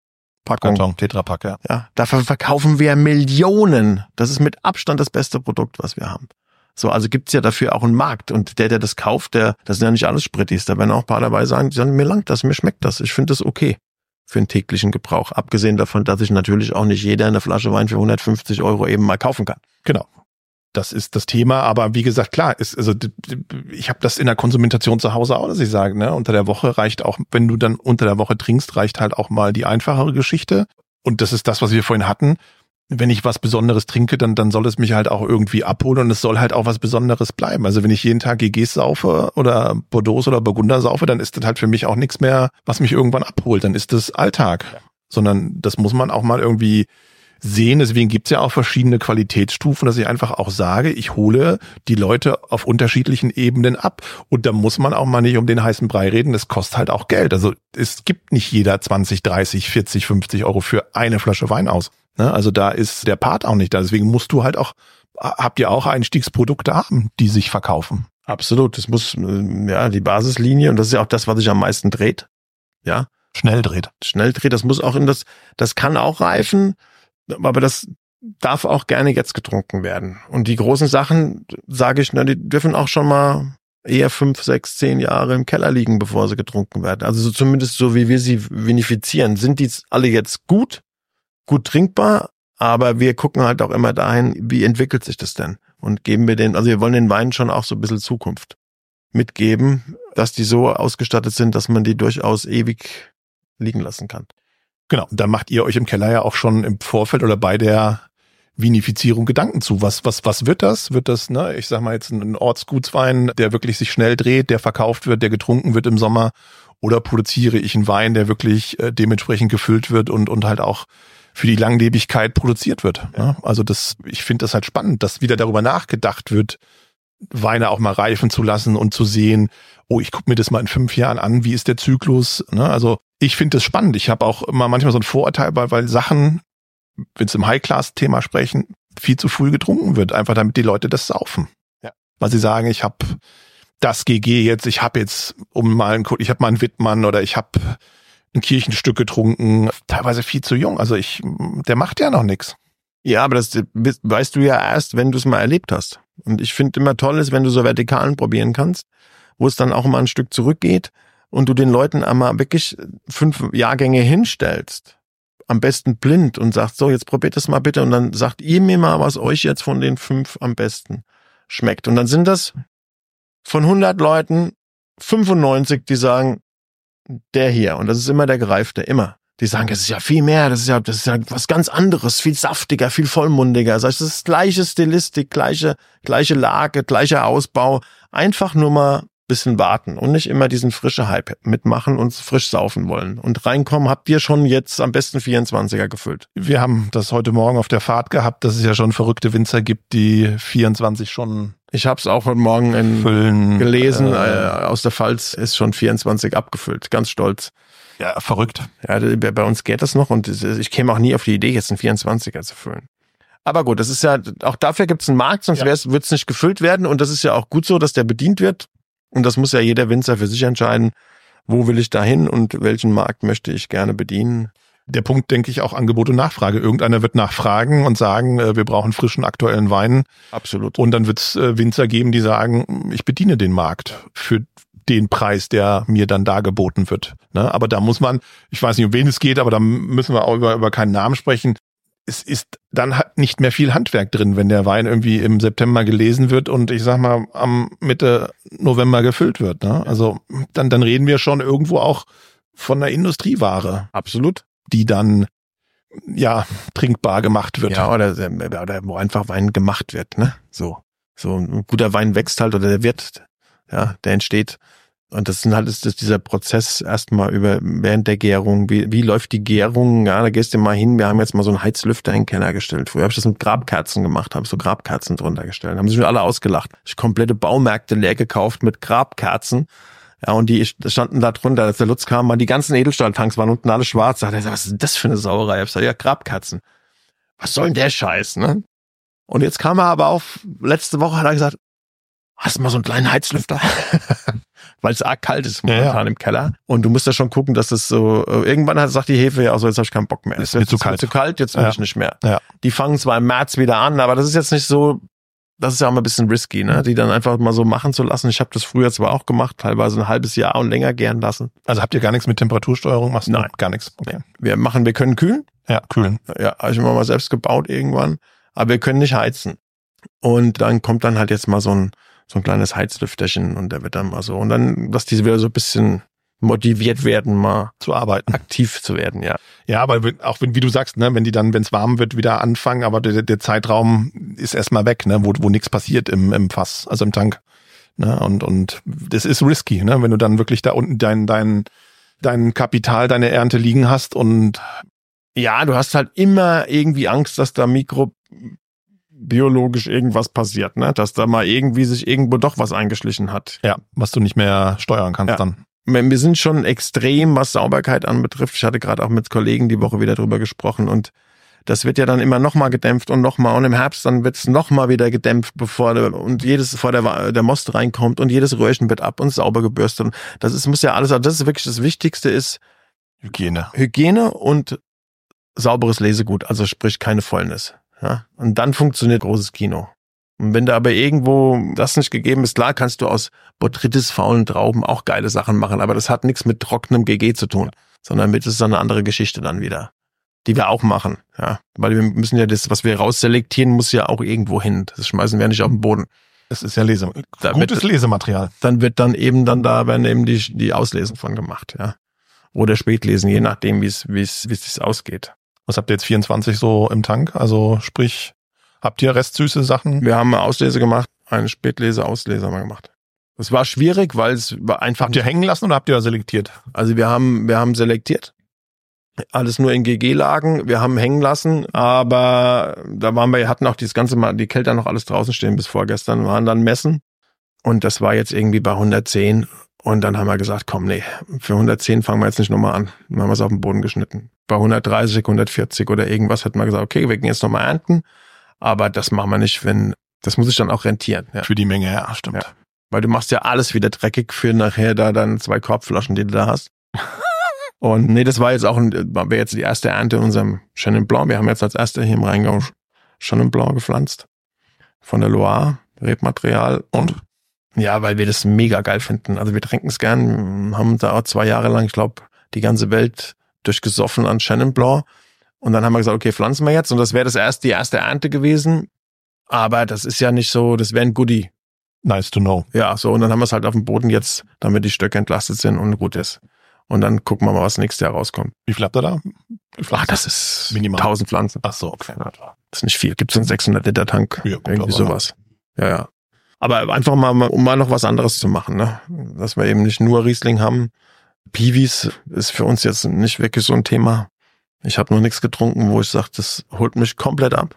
Karton, Tetrapack, ja. Ja, dafür verkaufen wir Millionen. Das ist mit Abstand das beste Produkt, was wir haben. So, also gibt's ja dafür auch einen Markt. Und der, der das kauft, der, das sind ja nicht alles Sprittis. Da werden auch ein paar dabei sagen, die sagen, mir langt das, mir schmeckt das. Ich finde das okay für den täglichen Gebrauch. Abgesehen davon, dass sich natürlich auch nicht jeder eine Flasche Wein für hundertfünfzig Euro eben mal kaufen kann. Genau. Das ist das Thema, aber wie gesagt, klar, ist, also ich habe das in der Konsumentation zu Hause auch, dass ich sage, ne, unter der Woche reicht auch, wenn du dann unter der Woche trinkst, reicht halt auch mal die einfachere Geschichte. Und das ist das, was wir vorhin hatten. Wenn ich was Besonderes trinke, dann dann soll es mich halt auch irgendwie abholen und es soll halt auch was Besonderes bleiben. Also wenn ich jeden Tag G Gs saufe oder Bordeaux oder Burgunder saufe, dann ist das halt für mich auch nichts mehr, was mich irgendwann abholt. Dann ist das Alltag. Ja. Sondern das muss man auch mal irgendwie sehen. Deswegen gibt's ja auch verschiedene Qualitätsstufen, dass ich einfach auch sage, ich hole die Leute auf unterschiedlichen Ebenen ab. Und da muss man auch mal nicht um den heißen Brei reden. Das kostet halt auch Geld. Also es gibt nicht jeder zwanzig, dreißig, vierzig, fünfzig Euro für eine Flasche Wein aus. Also da ist der Part auch nicht da. Deswegen musst du halt auch, habt ihr auch Einstiegsprodukte haben, die sich verkaufen. Absolut. Das muss, ja, die Basislinie, und das ist ja auch das, was sich am meisten dreht. Ja. Schnell dreht. Schnell dreht. Das muss auch in das, das kann auch reifen. Aber das darf auch gerne jetzt getrunken werden. Und die großen Sachen, sage ich, na, die dürfen auch schon mal eher fünf, sechs, zehn Jahre im Keller liegen, bevor sie getrunken werden. Also so zumindest so, wie wir sie vinifizieren. Sind die alle jetzt gut, gut trinkbar? Aber wir gucken halt auch immer dahin, wie entwickelt sich das denn? Und geben wir den, also wir wollen den Weinen schon auch so ein bisschen Zukunft mitgeben, dass die so ausgestattet sind, dass man die durchaus ewig liegen lassen kann. Genau, da macht ihr euch im Keller ja auch schon im Vorfeld oder bei der Vinifizierung Gedanken zu. Was was was wird das? Wird das, ne, ich sag mal jetzt ein Ortsgutswein, der wirklich sich schnell dreht, der verkauft wird, der getrunken wird im Sommer? Oder produziere ich einen Wein, der wirklich äh, dementsprechend gefüllt wird und und halt auch für die Langlebigkeit produziert wird? Ja. Ne? Also das, ich finde das halt spannend, dass wieder darüber nachgedacht wird, Weine auch mal reifen zu lassen und zu sehen, oh, ich gucke mir das mal in fünf Jahren an, wie ist der Zyklus? Ne? Also ich finde das spannend. Ich habe auch immer manchmal so ein Vorurteil, weil, weil Sachen, wenn es im High-Class-Thema sprechen, viel zu früh getrunken wird, einfach damit die Leute das saufen. Ja. Weil sie sagen, ich habe das G G jetzt, ich habe jetzt, um mal einen, ich habe mal einen Wittmann oder ich habe ein Kirchenstück getrunken, teilweise viel zu jung. Also ich, der macht ja noch nichts. Ja, aber das weißt du ja erst, wenn du es mal erlebt hast. Und ich finde immer toll ist, wenn du so Vertikalen probieren kannst, wo es dann auch mal ein Stück zurückgeht und du den Leuten einmal wirklich fünf Jahrgänge hinstellst, am besten blind, und sagst, so, jetzt probiert das mal bitte, und dann sagt ihr mir mal, was euch jetzt von den fünf am besten schmeckt. Und dann sind das von hundert Leuten fünfundneunzig, die sagen, der hier. Und das ist immer der Gereifte, immer. Die sagen, das ist ja viel mehr, das ist ja, das ist ja was ganz anderes, viel saftiger, viel vollmundiger. Das ist gleiche Stilistik, gleiche, gleiche Lage, gleicher Ausbau. Einfach nur mal ein bisschen warten und nicht immer diesen frische Hype mitmachen und frisch saufen wollen. Und reinkommen, habt ihr schon jetzt am besten vierundzwanziger gefüllt. Wir haben das heute Morgen auf der Fahrt gehabt, dass es ja schon verrückte Winzer gibt, die vierundzwanzig schon. Ich habe es auch heute Morgen in, füllen, gelesen, äh, aus der Pfalz ist schon vierundzwanzig abgefüllt. Ganz stolz. Ja, verrückt. Ja, bei uns geht das noch, und ich käme auch nie auf die Idee, jetzt einen vierundzwanziger zu füllen. Aber gut, das ist ja, auch dafür gibt es einen Markt, sonst ja. wird es nicht gefüllt werden, und das ist ja auch gut so, dass der bedient wird, und das muss ja jeder Winzer für sich entscheiden, wo will ich da hin und welchen Markt möchte ich gerne bedienen. Der Punkt, denke ich, auch Angebot und Nachfrage. Irgendeiner wird nachfragen und sagen, wir brauchen frischen, aktuellen Wein. Absolut. Und dann wird es Winzer geben, die sagen, ich bediene den Markt für den Preis, der mir dann dargeboten wird. Ne? Aber da muss man, ich weiß nicht, um wen es geht, aber da müssen wir auch über, über keinen Namen sprechen. Es ist dann halt nicht mehr viel Handwerk drin, wenn der Wein irgendwie im September gelesen wird und ich sag mal am Mitte November gefüllt wird. Ne? Also dann, dann reden wir schon irgendwo auch von einer Industrieware. Absolut. Die dann ja trinkbar gemacht wird. Ja, oder, oder wo einfach Wein gemacht wird, ne? So. So ein guter Wein wächst halt oder der wird, ja, der entsteht. Und das sind halt ist das dieser Prozess erstmal über während der Gärung. Wie, wie läuft die Gärung? Ja, da gehst du mal hin. Wir haben jetzt mal so einen Heizlüfter in den Keller gestellt. Früher habe ich das mit Grabkerzen gemacht, habe so Grabkerzen drunter gestellt. Da haben sich schon alle ausgelacht. Ich komplette Baumärkte leer gekauft mit Grabkerzen. Ja, und die standen da drunter. Als der Lutz kam, waren die ganzen Edelstahltanks waren unten alle schwarz. Da hat er gesagt, was ist das für eine Sauerei? Ich hab gesagt, ja, Grabkerzen. Was soll denn der Scheiß, ne? Und jetzt kam er aber auf, letzte Woche hat er gesagt, hast du mal so einen kleinen Heizlüfter? Weil es arg kalt ist momentan ja, ja. im Keller. Und du musst ja schon gucken, dass es so, irgendwann hat sagt die Hefe, ja, also jetzt habe ich keinen Bock mehr. Es wird zu kalt. zu kalt, jetzt will ja. ich nicht mehr. Ja. Die fangen zwar im März wieder an, aber das ist jetzt nicht so, das ist ja auch mal ein bisschen risky, ne? Die dann einfach mal so machen zu lassen. Ich habe das früher zwar auch gemacht, teilweise ein halbes Jahr und länger gären lassen. Also habt ihr gar nichts mit Temperatursteuerung? Machst du Nein. Gar nichts. Okay. Wir machen, wir können kühlen. Ja, kühlen. Ja, habe ich immer mal selbst gebaut irgendwann. Aber wir können nicht heizen. Und dann kommt dann halt jetzt mal so ein so ein kleines Heizlüfterchen und der wird dann mal so. Und dann, dass diese wieder so ein bisschen motiviert werden, mal zu arbeiten, aktiv zu werden, ja. Ja, aber auch wenn, wie du sagst, ne, wenn die dann, wenn es warm wird, wieder anfangen, aber der, der Zeitraum ist erstmal weg, ne, wo, wo nichts passiert im, im Fass, also im Tank. Ne, und, und das ist risky, ne, wenn du dann wirklich da unten dein, dein, dein Kapital, deine Ernte liegen hast und ja, du hast halt immer irgendwie Angst, dass da Mikro biologisch irgendwas passiert, ne? Dass da mal irgendwie sich irgendwo doch was eingeschlichen hat. Ja, was du nicht mehr steuern kannst ja. dann. Wir sind schon extrem, was Sauberkeit anbetrifft. Ich hatte gerade auch mit Kollegen die Woche wieder drüber gesprochen und das wird ja dann immer nochmal gedämpft und nochmal und im Herbst dann wird's nochmal wieder gedämpft, bevor der, und jedes, bevor der, der Most reinkommt und jedes Röhrchen wird ab und sauber gebürstet. Und das ist, muss ja alles, also das ist wirklich das Wichtigste ist Hygiene. Hygiene und sauberes Lesegut, also sprich keine Fäulnis. Ja, und dann funktioniert großes Kino. Und wenn da aber irgendwo das nicht gegeben ist, klar kannst du aus Botrytis faulen Trauben auch geile Sachen machen, aber das hat nichts mit trockenem G G zu tun, sondern mit ist eine andere Geschichte dann wieder, die wir auch machen. Ja, weil wir müssen ja das, was wir rausselektieren, muss ja auch irgendwo hin. Das schmeißen wir nicht auf den Boden. Das ist ja Lese, da gutes wird, Lesematerial. Dann wird dann eben dann da werden eben die die Auslesen von gemacht, ja, oder Spätlesen, je nachdem wie es wie es wie es sich ausgeht. Was habt ihr jetzt vierundzwanzig so im Tank? Also sprich, habt ihr restsüße Sachen? Wir haben eine Auslese gemacht, eine Spätlese-Auslese haben wir gemacht. Das war schwierig, weil es war einfach... Habt ihr hängen lassen oder habt ihr selektiert? Also wir haben wir haben selektiert, alles nur in G G-Lagen, wir haben hängen lassen, aber da waren wir, hatten auch dieses ganze Mal, die Kelter noch alles draußen stehen bis vorgestern, waren dann messen und das war jetzt irgendwie bei hundertzehn. Und dann haben wir gesagt, komm, nee, für hundertzehn fangen wir jetzt nicht nochmal an. Dann haben wir es auf den Boden geschnitten. Bei hundertdreißig, hundertvierzig oder irgendwas hätten wir gesagt, okay, wir gehen jetzt nochmal ernten. Aber das machen wir nicht, wenn, das muss sich dann auch rentieren. Ja. Für die Menge, ja, stimmt. Ja. Weil du machst ja alles wieder dreckig für nachher da dann zwei Korbflaschen, die du da hast. Und nee, das war jetzt auch, war jetzt die erste Ernte in unserem Chenin Blanc. Wir haben jetzt als erster hier im Rheingau Chenin Blanc gepflanzt. Von der Loire, Rebmaterial und ja, weil wir das mega geil finden. Also wir trinken es gern, haben da auch zwei Jahre lang, ich glaube, die ganze Welt durchgesoffen an Chenin Blanc. Und dann haben wir gesagt, okay, pflanzen wir jetzt. Und das wäre das erste, die erste Ernte gewesen. Aber das ist ja nicht so, das wäre ein Goodie. Nice to know. Ja, so. Und dann haben wir es halt auf dem Boden jetzt, damit die Stöcke entlastet sind und gut ist. Und dann gucken wir mal, was nächstes Jahr rauskommt. Wie viel habt ihr da? Ach, das ist minimal. tausend Pflanzen. Ach so, okay. Das ist nicht viel. Gibt's einen sechshundert Liter Tank? Ja, gut, irgendwie sowas. Ja, ja. Aber einfach mal, um mal noch was anderes zu machen, ne? Dass wir eben nicht nur Riesling haben. Piwis ist für uns jetzt nicht wirklich so ein Thema. Ich habe noch nichts getrunken, wo ich sage, das holt mich komplett ab.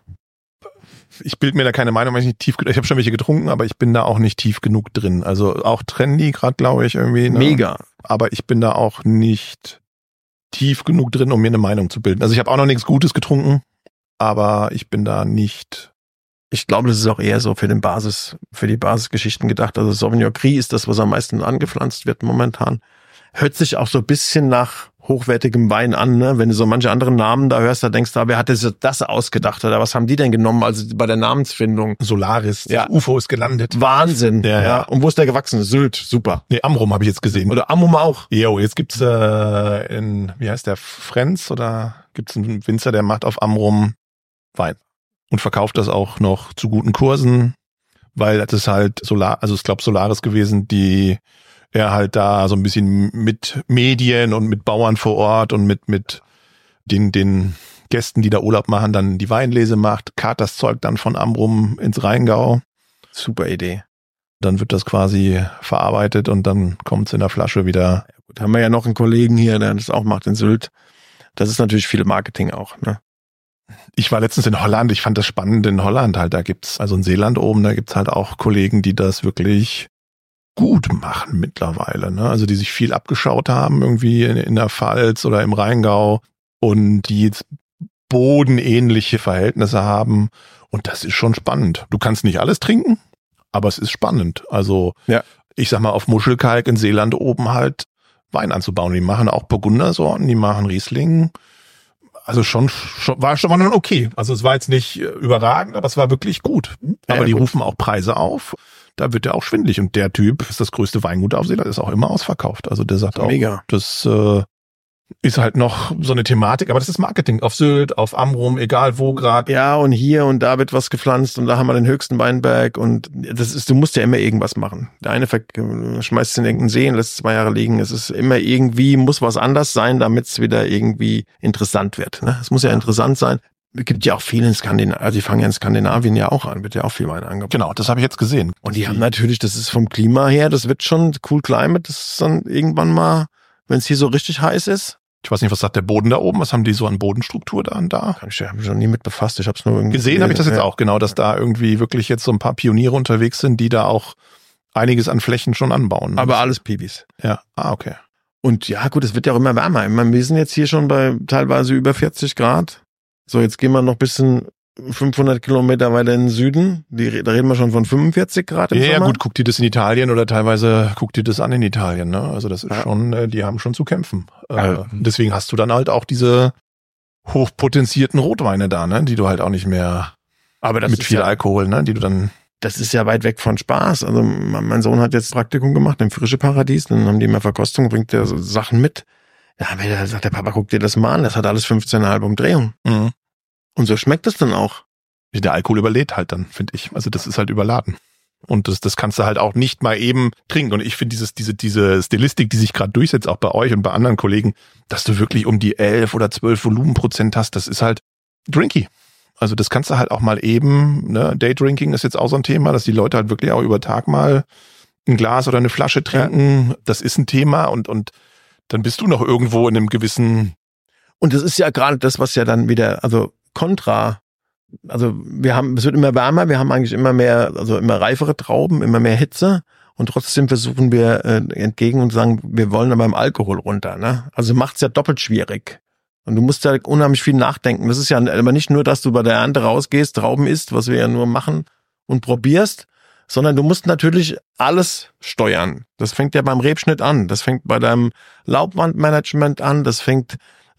Ich bilde mir da keine Meinung, weil ich nicht tief, ich habe schon welche getrunken, aber ich bin da auch nicht tief genug drin. Also auch trendy gerade, glaube ich, irgendwie. Ne? Mega. Aber ich bin da auch nicht tief genug drin, um mir eine Meinung zu bilden. Also ich habe auch noch nichts Gutes getrunken, aber ich bin da nicht... Ich glaube, das ist auch eher so für den Basis, für die Basisgeschichten gedacht. Also Sauvignon Gris ist das, was am meisten angepflanzt wird momentan. Hört sich auch so ein bisschen nach hochwertigem Wein an, ne? Wenn du so manche anderen Namen da hörst, da denkst du, wer hat das ausgedacht oder was haben die denn genommen? Also bei der Namensfindung. Solaris, ja. U F O ist gelandet. Wahnsinn. Ja, ja. ja. Und wo ist der gewachsen? Sylt, super. Nee, Amrum habe ich jetzt gesehen. Oder Amrum auch. Jo, jetzt gibt's äh, in, wie heißt der, Frenz oder gibt's einen Winzer, der macht auf Amrum Wein. Und verkauft das auch noch zu guten Kursen, weil das ist halt Solar, also ich glaube Solaris gewesen, die er halt da so ein bisschen mit Medien und mit Bauern vor Ort und mit mit den den Gästen, die da Urlaub machen, dann die Weinlese macht, karrt das Zeug dann von Amrum ins Rheingau. Super Idee. Dann wird das quasi verarbeitet und dann kommt es in der Flasche wieder. Ja, gut, haben wir ja noch einen Kollegen hier, der das auch macht in Sylt. Das ist natürlich viel Marketing auch, ne? Ich war letztens in Holland, ich fand das spannend in Holland halt, da gibt's, also in Seeland oben, da gibt's halt auch Kollegen, die das wirklich gut machen mittlerweile, ne? Also die sich viel abgeschaut haben, irgendwie in, in der Pfalz oder im Rheingau und die jetzt bodenähnliche Verhältnisse haben und das ist schon spannend. Du kannst nicht alles trinken, aber es ist spannend. Also ja. Ich sag mal, auf Muschelkalk in Seeland oben halt Wein anzubauen. Die machen auch Burgundersorten, die machen Riesling. Also schon, schon war schon mal okay. Also es war jetzt nicht überragend, aber es war wirklich gut. Aber ja, die gut. rufen auch Preise auf. Da wird der auch schwindelig. Und der Typ ist das größte Weingut auf Seeland, ist auch immer ausverkauft. Also der sagt auch, mega. Das äh, ist halt noch so eine Thematik. Aber das ist Marketing. Auf Sylt, auf Amrum, egal wo gerade. Ja, und hier und da wird was gepflanzt und da haben wir den höchsten Weinberg. Und das ist, du musst ja immer irgendwas machen. Der eine schmeißt es in irgendeinen See und lässt es zwei Jahre liegen. Es ist immer irgendwie, muss was anders sein, damit es wieder irgendwie interessant wird. Ne? Es muss ja interessant sein. Es gibt ja auch viele in Skandinavien, also die fangen ja in Skandinavien ja auch an, wird ja auch viel Wein angeboten. Genau, das habe ich jetzt gesehen. Und die haben natürlich, das ist vom Klima her, das wird schon cool Climate, das ist dann irgendwann mal, wenn es hier so richtig heiß ist. Ich weiß nicht, was sagt der Boden da oben? Was haben die so an Bodenstruktur da und da? Ich habe mich noch nie mit befasst. Ich habe es nur irgendwie gesehen. Habe ich das jetzt ja. auch genau, dass da irgendwie wirklich jetzt so ein paar Pioniere unterwegs sind, die da auch einiges an Flächen schon anbauen. Aber alles Pibis. Ja, ah okay. Und ja gut, es wird ja auch immer wärmer. Ich meine, wir sind jetzt hier schon bei teilweise über vierzig Grad. So, jetzt gehen wir noch ein bisschen fünfhundert Kilometer weiter in den Süden. Die, da reden wir schon von fünfundvierzig Grad im ja, Sommer. Ja gut, guckt ihr das in Italien oder teilweise guckt ihr das an in Italien. Ne? Also das ist ja. schon, die haben schon zu kämpfen. Ja. Äh, deswegen hast du dann halt auch diese hochpotenzierten Rotweine da, ne, die du halt auch nicht mehr aber das mit ist viel ja, Alkohol, ne, die du dann... Das ist ja weit weg von Spaß. Also mein Sohn hat jetzt Praktikum gemacht im Frische Paradies. Dann haben die immer Verkostung, bringt der so Sachen mit. Ja, da sagt der Papa, guck dir das mal an. Das hat alles fünfzehn Komma fünf Umdrehung. Mhm. Und so schmeckt es dann auch. Der Alkohol überlädt halt dann, finde ich. Also das ist halt überladen. Und das, das kannst du halt auch nicht mal eben trinken. Und ich finde dieses, diese, diese Stilistik, die sich gerade durchsetzt, auch bei euch und bei anderen Kollegen, dass du wirklich um die elf oder zwölf Volumenprozent hast, das ist halt drinky. Also das kannst du halt auch mal eben, ne, Daydrinking ist jetzt auch so ein Thema, dass die Leute halt wirklich auch über Tag mal ein Glas oder eine Flasche trinken. Ja. Das ist ein Thema und, und dann bist du noch irgendwo in einem gewissen... Und das ist ja gerade das, was ja dann wieder, also kontra, also wir haben, es wird immer wärmer, wir haben eigentlich immer mehr, also immer reifere Trauben, immer mehr Hitze und trotzdem versuchen wir äh, entgegen und sagen, wir wollen aber im Alkohol runter, ne? Also macht's ja doppelt schwierig. Und du musst ja unheimlich viel nachdenken. Das ist ja aber nicht nur, dass du bei der Ernte rausgehst, Trauben isst, was wir ja nur machen und probierst, sondern du musst natürlich alles steuern. Das fängt ja beim Rebschnitt an, das fängt bei deinem Laubwandmanagement an, das fängt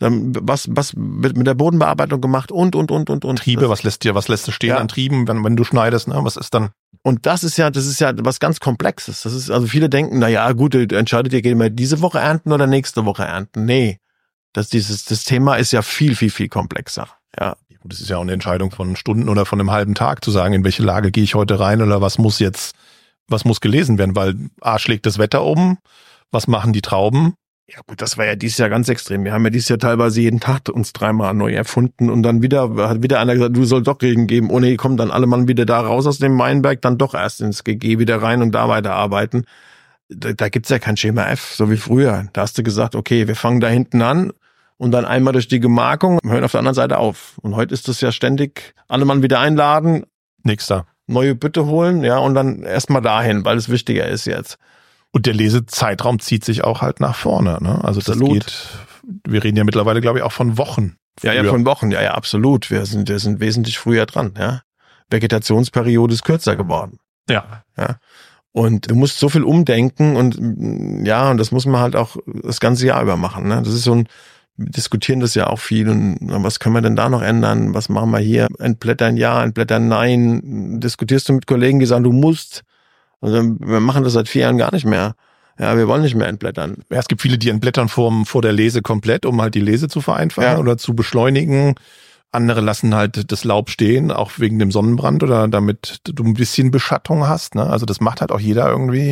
was was wird mit der Bodenbearbeitung gemacht und und und und und Triebe, was lässt dir, was lässt du stehen ja. an Trieben, wenn wenn du schneidest, ne, was ist dann? Und das ist ja, das ist ja was ganz Komplexes. Das ist also viele denken, na ja, gut, entscheidet ihr, gehen wir diese Woche ernten oder nächste Woche ernten? Nee, das dieses das Thema ist ja viel viel viel komplexer. Ja, das ist ja auch eine Entscheidung von Stunden oder von einem halben Tag zu sagen, in welche Lage gehe ich heute rein oder was muss jetzt, was muss gelesen werden, weil A schlägt das Wetter um, was machen die Trauben? Ja gut, das war ja dieses Jahr ganz extrem. Wir haben ja dieses Jahr teilweise jeden Tag uns dreimal neu erfunden und dann wieder hat wieder einer gesagt, du soll doch Regen geben. Oh nee, kommen dann alle Mann wieder da raus aus dem Weinberg, dann doch erst ins G G wieder rein und da weiterarbeiten. Da, da gibt's ja kein Schema F, so wie früher. Da hast du gesagt, okay, wir fangen da hinten an und dann einmal durch die Gemarkung, hören auf der anderen Seite auf. Und heute ist das ja ständig, alle Mann wieder einladen. Nix da. Neue Bütte holen, ja, und dann erstmal dahin, weil es wichtiger ist jetzt. Und der Lesezeitraum zieht sich auch halt nach vorne, ne? Also das absolut. geht, wir reden ja mittlerweile, glaube ich, auch von Wochen. Ja, ja, von Wochen, ja, ja, absolut. Wir sind, wir sind wesentlich früher dran, ja. Vegetationsperiode ist kürzer geworden. Ja. Ja. Und du musst so viel umdenken und, ja, und das muss man halt auch das ganze Jahr über machen, ne? Das ist so ein, wir diskutieren das ja auch viel und was können wir denn da noch ändern? Was machen wir hier? Entblättern ja, entblättern nein. Diskutierst du mit Kollegen, die sagen, du musst. Also wir machen das seit vier Jahren gar nicht mehr. Ja, wir wollen nicht mehr entblättern. Ja, es gibt viele, die entblättern vor, vor der Lese komplett, um halt die Lese zu vereinfachen ja. oder zu beschleunigen. Andere lassen halt das Laub stehen, auch wegen dem Sonnenbrand oder damit du ein bisschen Beschattung hast. Ne? Also das macht halt auch jeder irgendwie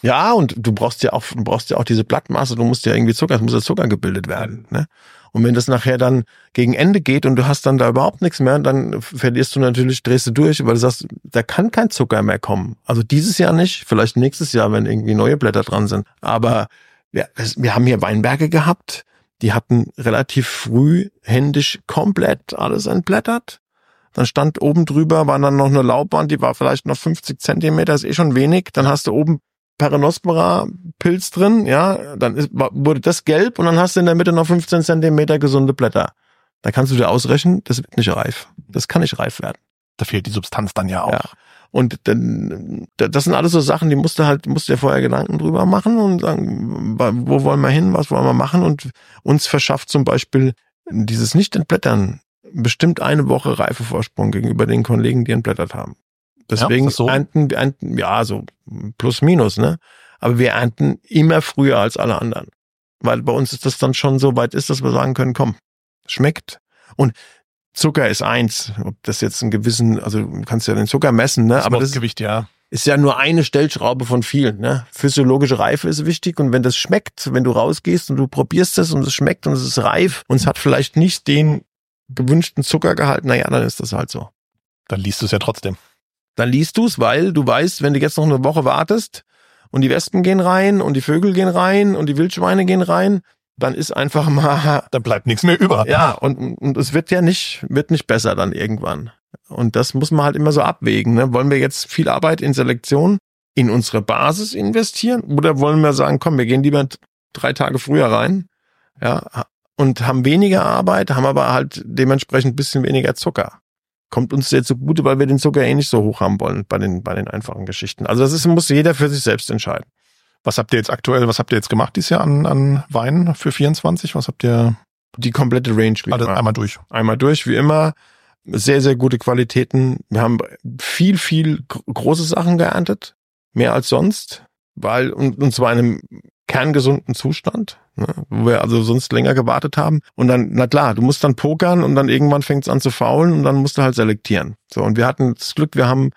Ja, und du brauchst ja auch, du brauchst ja auch diese Blattmasse, du musst ja irgendwie Zucker, es muss ja Zucker gebildet werden, ne? Und wenn das nachher dann gegen Ende geht und du hast dann da überhaupt nichts mehr, dann verlierst du natürlich, drehst du durch, weil du sagst, da kann kein Zucker mehr kommen. Also dieses Jahr nicht, vielleicht nächstes Jahr, wenn irgendwie neue Blätter dran sind. Aber wir, wir haben hier Weinberge gehabt, die hatten relativ früh händisch komplett alles entblättert. Dann stand oben drüber, war dann noch eine Laubwand, die war vielleicht noch fünfzig Zentimeter, ist eh schon wenig. Dann hast du oben Peronospora-Pilz drin, ja, dann ist, wurde das gelb und dann hast du in der Mitte noch fünfzehn Zentimeter gesunde Blätter. Da kannst du dir ausrechnen, das wird nicht reif. Das kann nicht reif werden. Da fehlt die Substanz dann ja auch. Ja. Und dann, das sind alles so Sachen, die musst du halt, musst du dir vorher Gedanken drüber machen und sagen, wo wollen wir hin, was wollen wir machen? Und uns verschafft zum Beispiel dieses Nicht-Entblättern bestimmt eine Woche Reifevorsprung gegenüber den Kollegen, die entblättert haben. Deswegen ja, so? ernten wir, ernten, ja, so plus minus, ne? Aber wir ernten immer früher als alle anderen. Weil bei uns ist das dann schon so weit ist, dass wir sagen können, komm, schmeckt. Und Zucker ist eins. Ob das jetzt einen gewissen, also du kannst ja den Zucker messen, ne? Das Aber das Gewicht, ja. Ist ja nur eine Stellschraube von vielen, ne? Physiologische Reife ist wichtig und wenn das schmeckt, wenn du rausgehst und du probierst es und es schmeckt und es ist reif und es hat vielleicht nicht den gewünschten Zuckergehalt, naja, dann ist das halt so. Dann liest du es ja trotzdem. Dann liest du es, weil du weißt, wenn du jetzt noch eine Woche wartest und die Wespen gehen rein und die Vögel gehen rein und die Wildschweine gehen rein, dann ist einfach mal... Dann bleibt nichts mehr über. Ja, und, und es wird ja nicht, wird nicht besser dann irgendwann. Und das muss man halt immer so abwägen, ne? Wollen wir jetzt viel Arbeit in Selektion in unsere Basis investieren oder wollen wir sagen, komm, wir gehen lieber drei Tage früher rein, ja, und haben weniger Arbeit, haben aber halt dementsprechend ein bisschen weniger Zucker. Kommt uns sehr zugute, weil wir den Zucker eh nicht so hoch haben wollen bei den, bei den einfachen Geschichten. Also das ist, muss jeder für sich selbst entscheiden. Was habt ihr jetzt aktuell, was habt ihr jetzt gemacht dieses Jahr an, an Wein für vierundzwanzig? Was habt ihr? Die komplette Range. Wie also einmal durch. Einmal durch, wie immer. Sehr, sehr gute Qualitäten. Wir haben viel, viel große Sachen geerntet. Mehr als sonst. Weil, und, und zwar in einem kerngesunden Zustand, ne, wo wir also sonst länger gewartet haben. Und dann, na klar, du musst dann pokern und dann irgendwann fängt es an zu faulen und dann musst du halt selektieren. So, und wir hatten das Glück, wir haben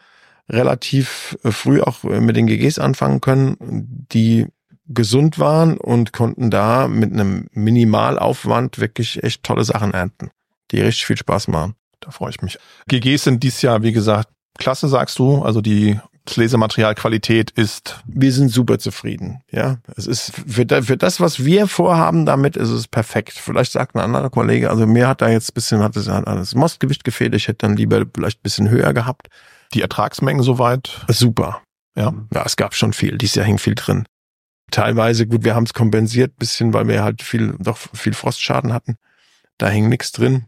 relativ früh auch mit den G Gs anfangen können, die gesund waren und konnten da mit einem Minimalaufwand wirklich echt tolle Sachen ernten, die richtig viel Spaß machen. Da freue ich mich. G Gs sind dieses Jahr, wie gesagt, klasse, sagst du. Also die Lesematerialqualität ist... Wir sind super zufrieden, ja. Es ist für das, für das, was wir vorhaben damit, ist es perfekt. Vielleicht sagt ein anderer Kollege, also mir hat da jetzt ein bisschen, hat das, hat das Mostgewicht gefehlt. Ich hätte dann lieber vielleicht ein bisschen höher gehabt. Die Ertragsmengen soweit? Super. Ja. Ja, es gab schon viel. Dieses Jahr hing viel drin. Teilweise, gut, wir haben es kompensiert, bisschen, weil wir halt viel, doch viel Frostschaden hatten. Da hing nichts drin.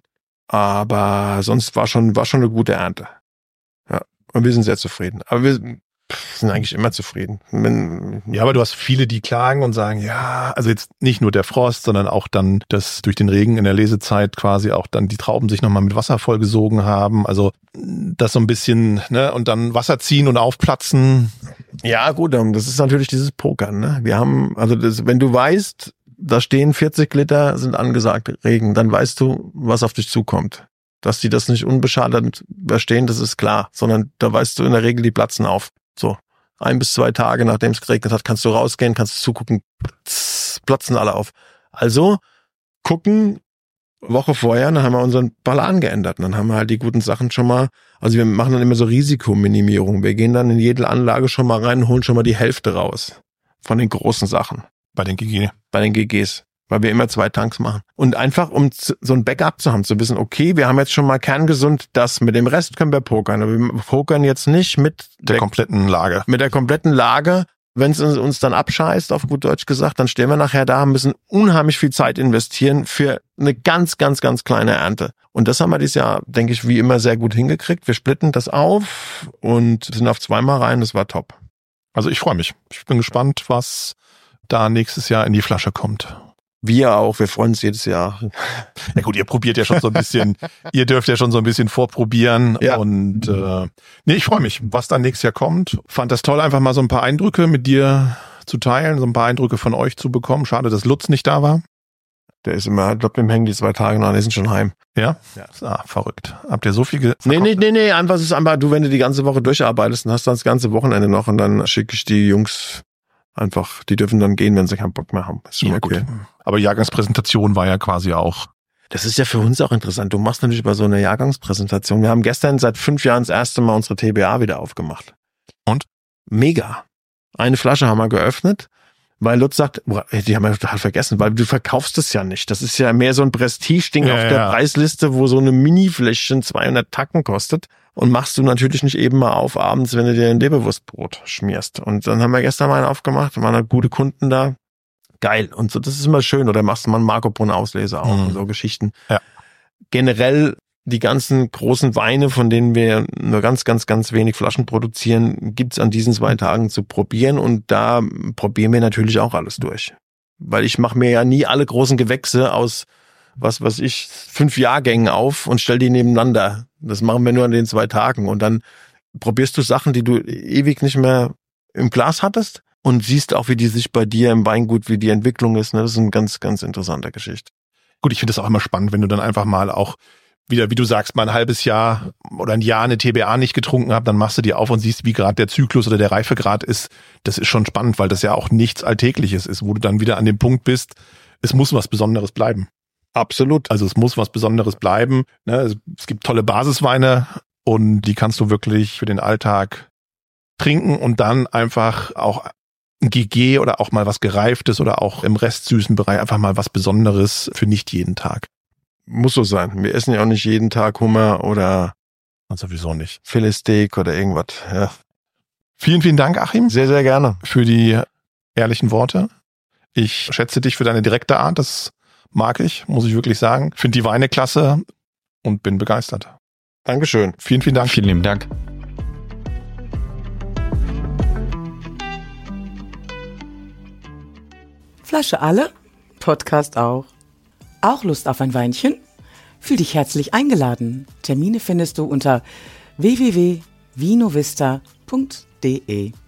Aber sonst war schon, war schon eine gute Ernte. Ja. Und wir sind sehr zufrieden. Aber wir sind eigentlich immer zufrieden. Wenn, ja, aber du hast viele, die klagen und sagen, ja, also jetzt nicht nur der Frost, sondern auch dann, dass durch den Regen in der Lesezeit quasi auch dann die Trauben sich nochmal mit Wasser vollgesogen haben. Also das so ein bisschen, ne, und dann Wasser ziehen und aufplatzen. Ja, gut, das ist natürlich dieses Pokern, ne? Wir haben, also das, wenn du weißt, da stehen vierzig Liter, sind angesagt, Regen, dann weißt du, was auf dich zukommt. Dass die das nicht unbeschadet überstehen, das ist klar, sondern da weißt du in der Regel, die platzen auf. So, ein bis zwei Tage, nachdem es geregnet hat, kannst du rausgehen, kannst du zugucken, tss, platzen alle auf. Also gucken, Woche vorher, dann haben wir unseren Plan geändert. Und dann haben wir halt die guten Sachen schon mal, also wir machen dann immer so Risikominimierung. Wir gehen dann in jede Anlage schon mal rein und holen schon mal die Hälfte raus von den großen Sachen. Bei den G G. Bei den G Gs. Weil wir immer zwei Tanks machen. Und einfach, um so ein Backup zu haben, zu wissen, okay, wir haben jetzt schon mal kerngesund das, mit dem Rest können wir pokern. Aber wir pokern jetzt nicht mit der, der kompletten Lage. Mit der kompletten Lage. Wenn es uns dann abscheißt, auf gut Deutsch gesagt, dann stehen wir nachher da, müssen unheimlich viel Zeit investieren für eine ganz, ganz, ganz kleine Ernte. Und das haben wir dieses Jahr, denke ich, wie immer sehr gut hingekriegt. Wir splitten das auf und sind auf zweimal rein. Das war top. Also ich freue mich. Ich bin gespannt, was da nächstes Jahr in die Flasche kommt. Wir auch, wir freuen uns jedes Jahr. Ja gut, ihr probiert ja schon so ein bisschen, ihr dürft ja schon so ein bisschen vorprobieren. Ja. Und äh, nee, ich freue mich, was dann nächstes Jahr kommt. Fand das toll, einfach mal so ein paar Eindrücke mit dir zu teilen, so ein paar Eindrücke von euch zu bekommen. Schade, dass Lutz nicht da war. Der ist immer, ich glaube, dem hängen die zwei Tage noch, die sind schon heim. Ja? Ja. Ah, verrückt. Habt ihr so viel ge- Nee, nee, nee, nee, einfach, es ist einfach, du, wenn du die ganze Woche durcharbeitest, dann hast du das ganze Wochenende noch und dann schicke ich die Jungs Einfach, die dürfen dann gehen, wenn sie keinen Bock mehr haben. Ist schon Ja, okay. gut. Aber Jahrgangspräsentation war ja quasi auch. Das ist ja für uns auch interessant. Du machst natürlich bei so einer Jahrgangspräsentation. Wir haben gestern seit fünf Jahren das erste Mal unsere T B A wieder aufgemacht. Und? Mega. Eine Flasche haben wir geöffnet, weil Lutz sagt, boah, die haben wir total vergessen, weil du verkaufst es ja nicht. Das ist ja mehr so ein Prestige-Ding Ja, auf der ja. Preisliste, wo so eine Mini-Fläschchen zweihundert Tacken kostet. Und machst du natürlich nicht eben mal auf abends, wenn du dir ein Leberwurstbrot schmierst. Und dann haben wir gestern mal einen aufgemacht, waren da gute Kunden da. Geil. Und so, das ist immer schön. Oder machst du mal einen Marco Brunn Auslese auch Mhm. und so Geschichten. Ja. Generell die ganzen großen Weine, von denen wir nur ganz, ganz, ganz wenig Flaschen produzieren, gibt's an diesen zwei Tagen zu probieren. Und da probieren wir natürlich auch alles durch. Weil ich mache mir ja nie alle großen Gewächse aus, was weiß ich, fünf Jahrgängen auf und stell die nebeneinander. Das machen wir nur an den zwei Tagen. Und dann probierst du Sachen, die du ewig nicht mehr im Glas hattest und siehst auch, wie die sich bei dir im Weingut, wie die Entwicklung ist. Das ist eine ganz, ganz interessante Geschichte. Gut, ich finde das auch immer spannend, wenn du dann einfach mal auch wieder, wie du sagst, mal ein halbes Jahr oder ein Jahr eine T B A nicht getrunken hast, dann machst du die auf und siehst, wie gerade der Zyklus oder der Reifegrad ist. Das ist schon spannend, weil das ja auch nichts Alltägliches ist, wo du dann wieder an dem Punkt bist, es muss was Besonderes bleiben. Absolut. Also es muss was Besonderes bleiben. Ne? Es gibt tolle Basisweine und die kannst du wirklich für den Alltag trinken und dann einfach auch ein G G oder auch mal was Gereiftes oder auch im restsüßen Bereich einfach mal was Besonderes für nicht jeden Tag. Muss so sein. Wir essen ja auch nicht jeden Tag Hummer oder Und sowieso nicht. Filetsteak oder irgendwas. Ja. Vielen, vielen Dank, Achim, Sehr, sehr gerne. für die ehrlichen Worte. Ich schätze dich für deine direkte Art. Das mag ich, muss ich wirklich sagen. Finde die Weine klasse und bin begeistert. Dankeschön. Vielen, vielen Dank. Vielen lieben Dank. Flasche alle, Podcast auch. Auch Lust auf ein Weinchen? Fühl dich herzlich eingeladen. Termine findest du unter w w w punkt vinovista punkt d e.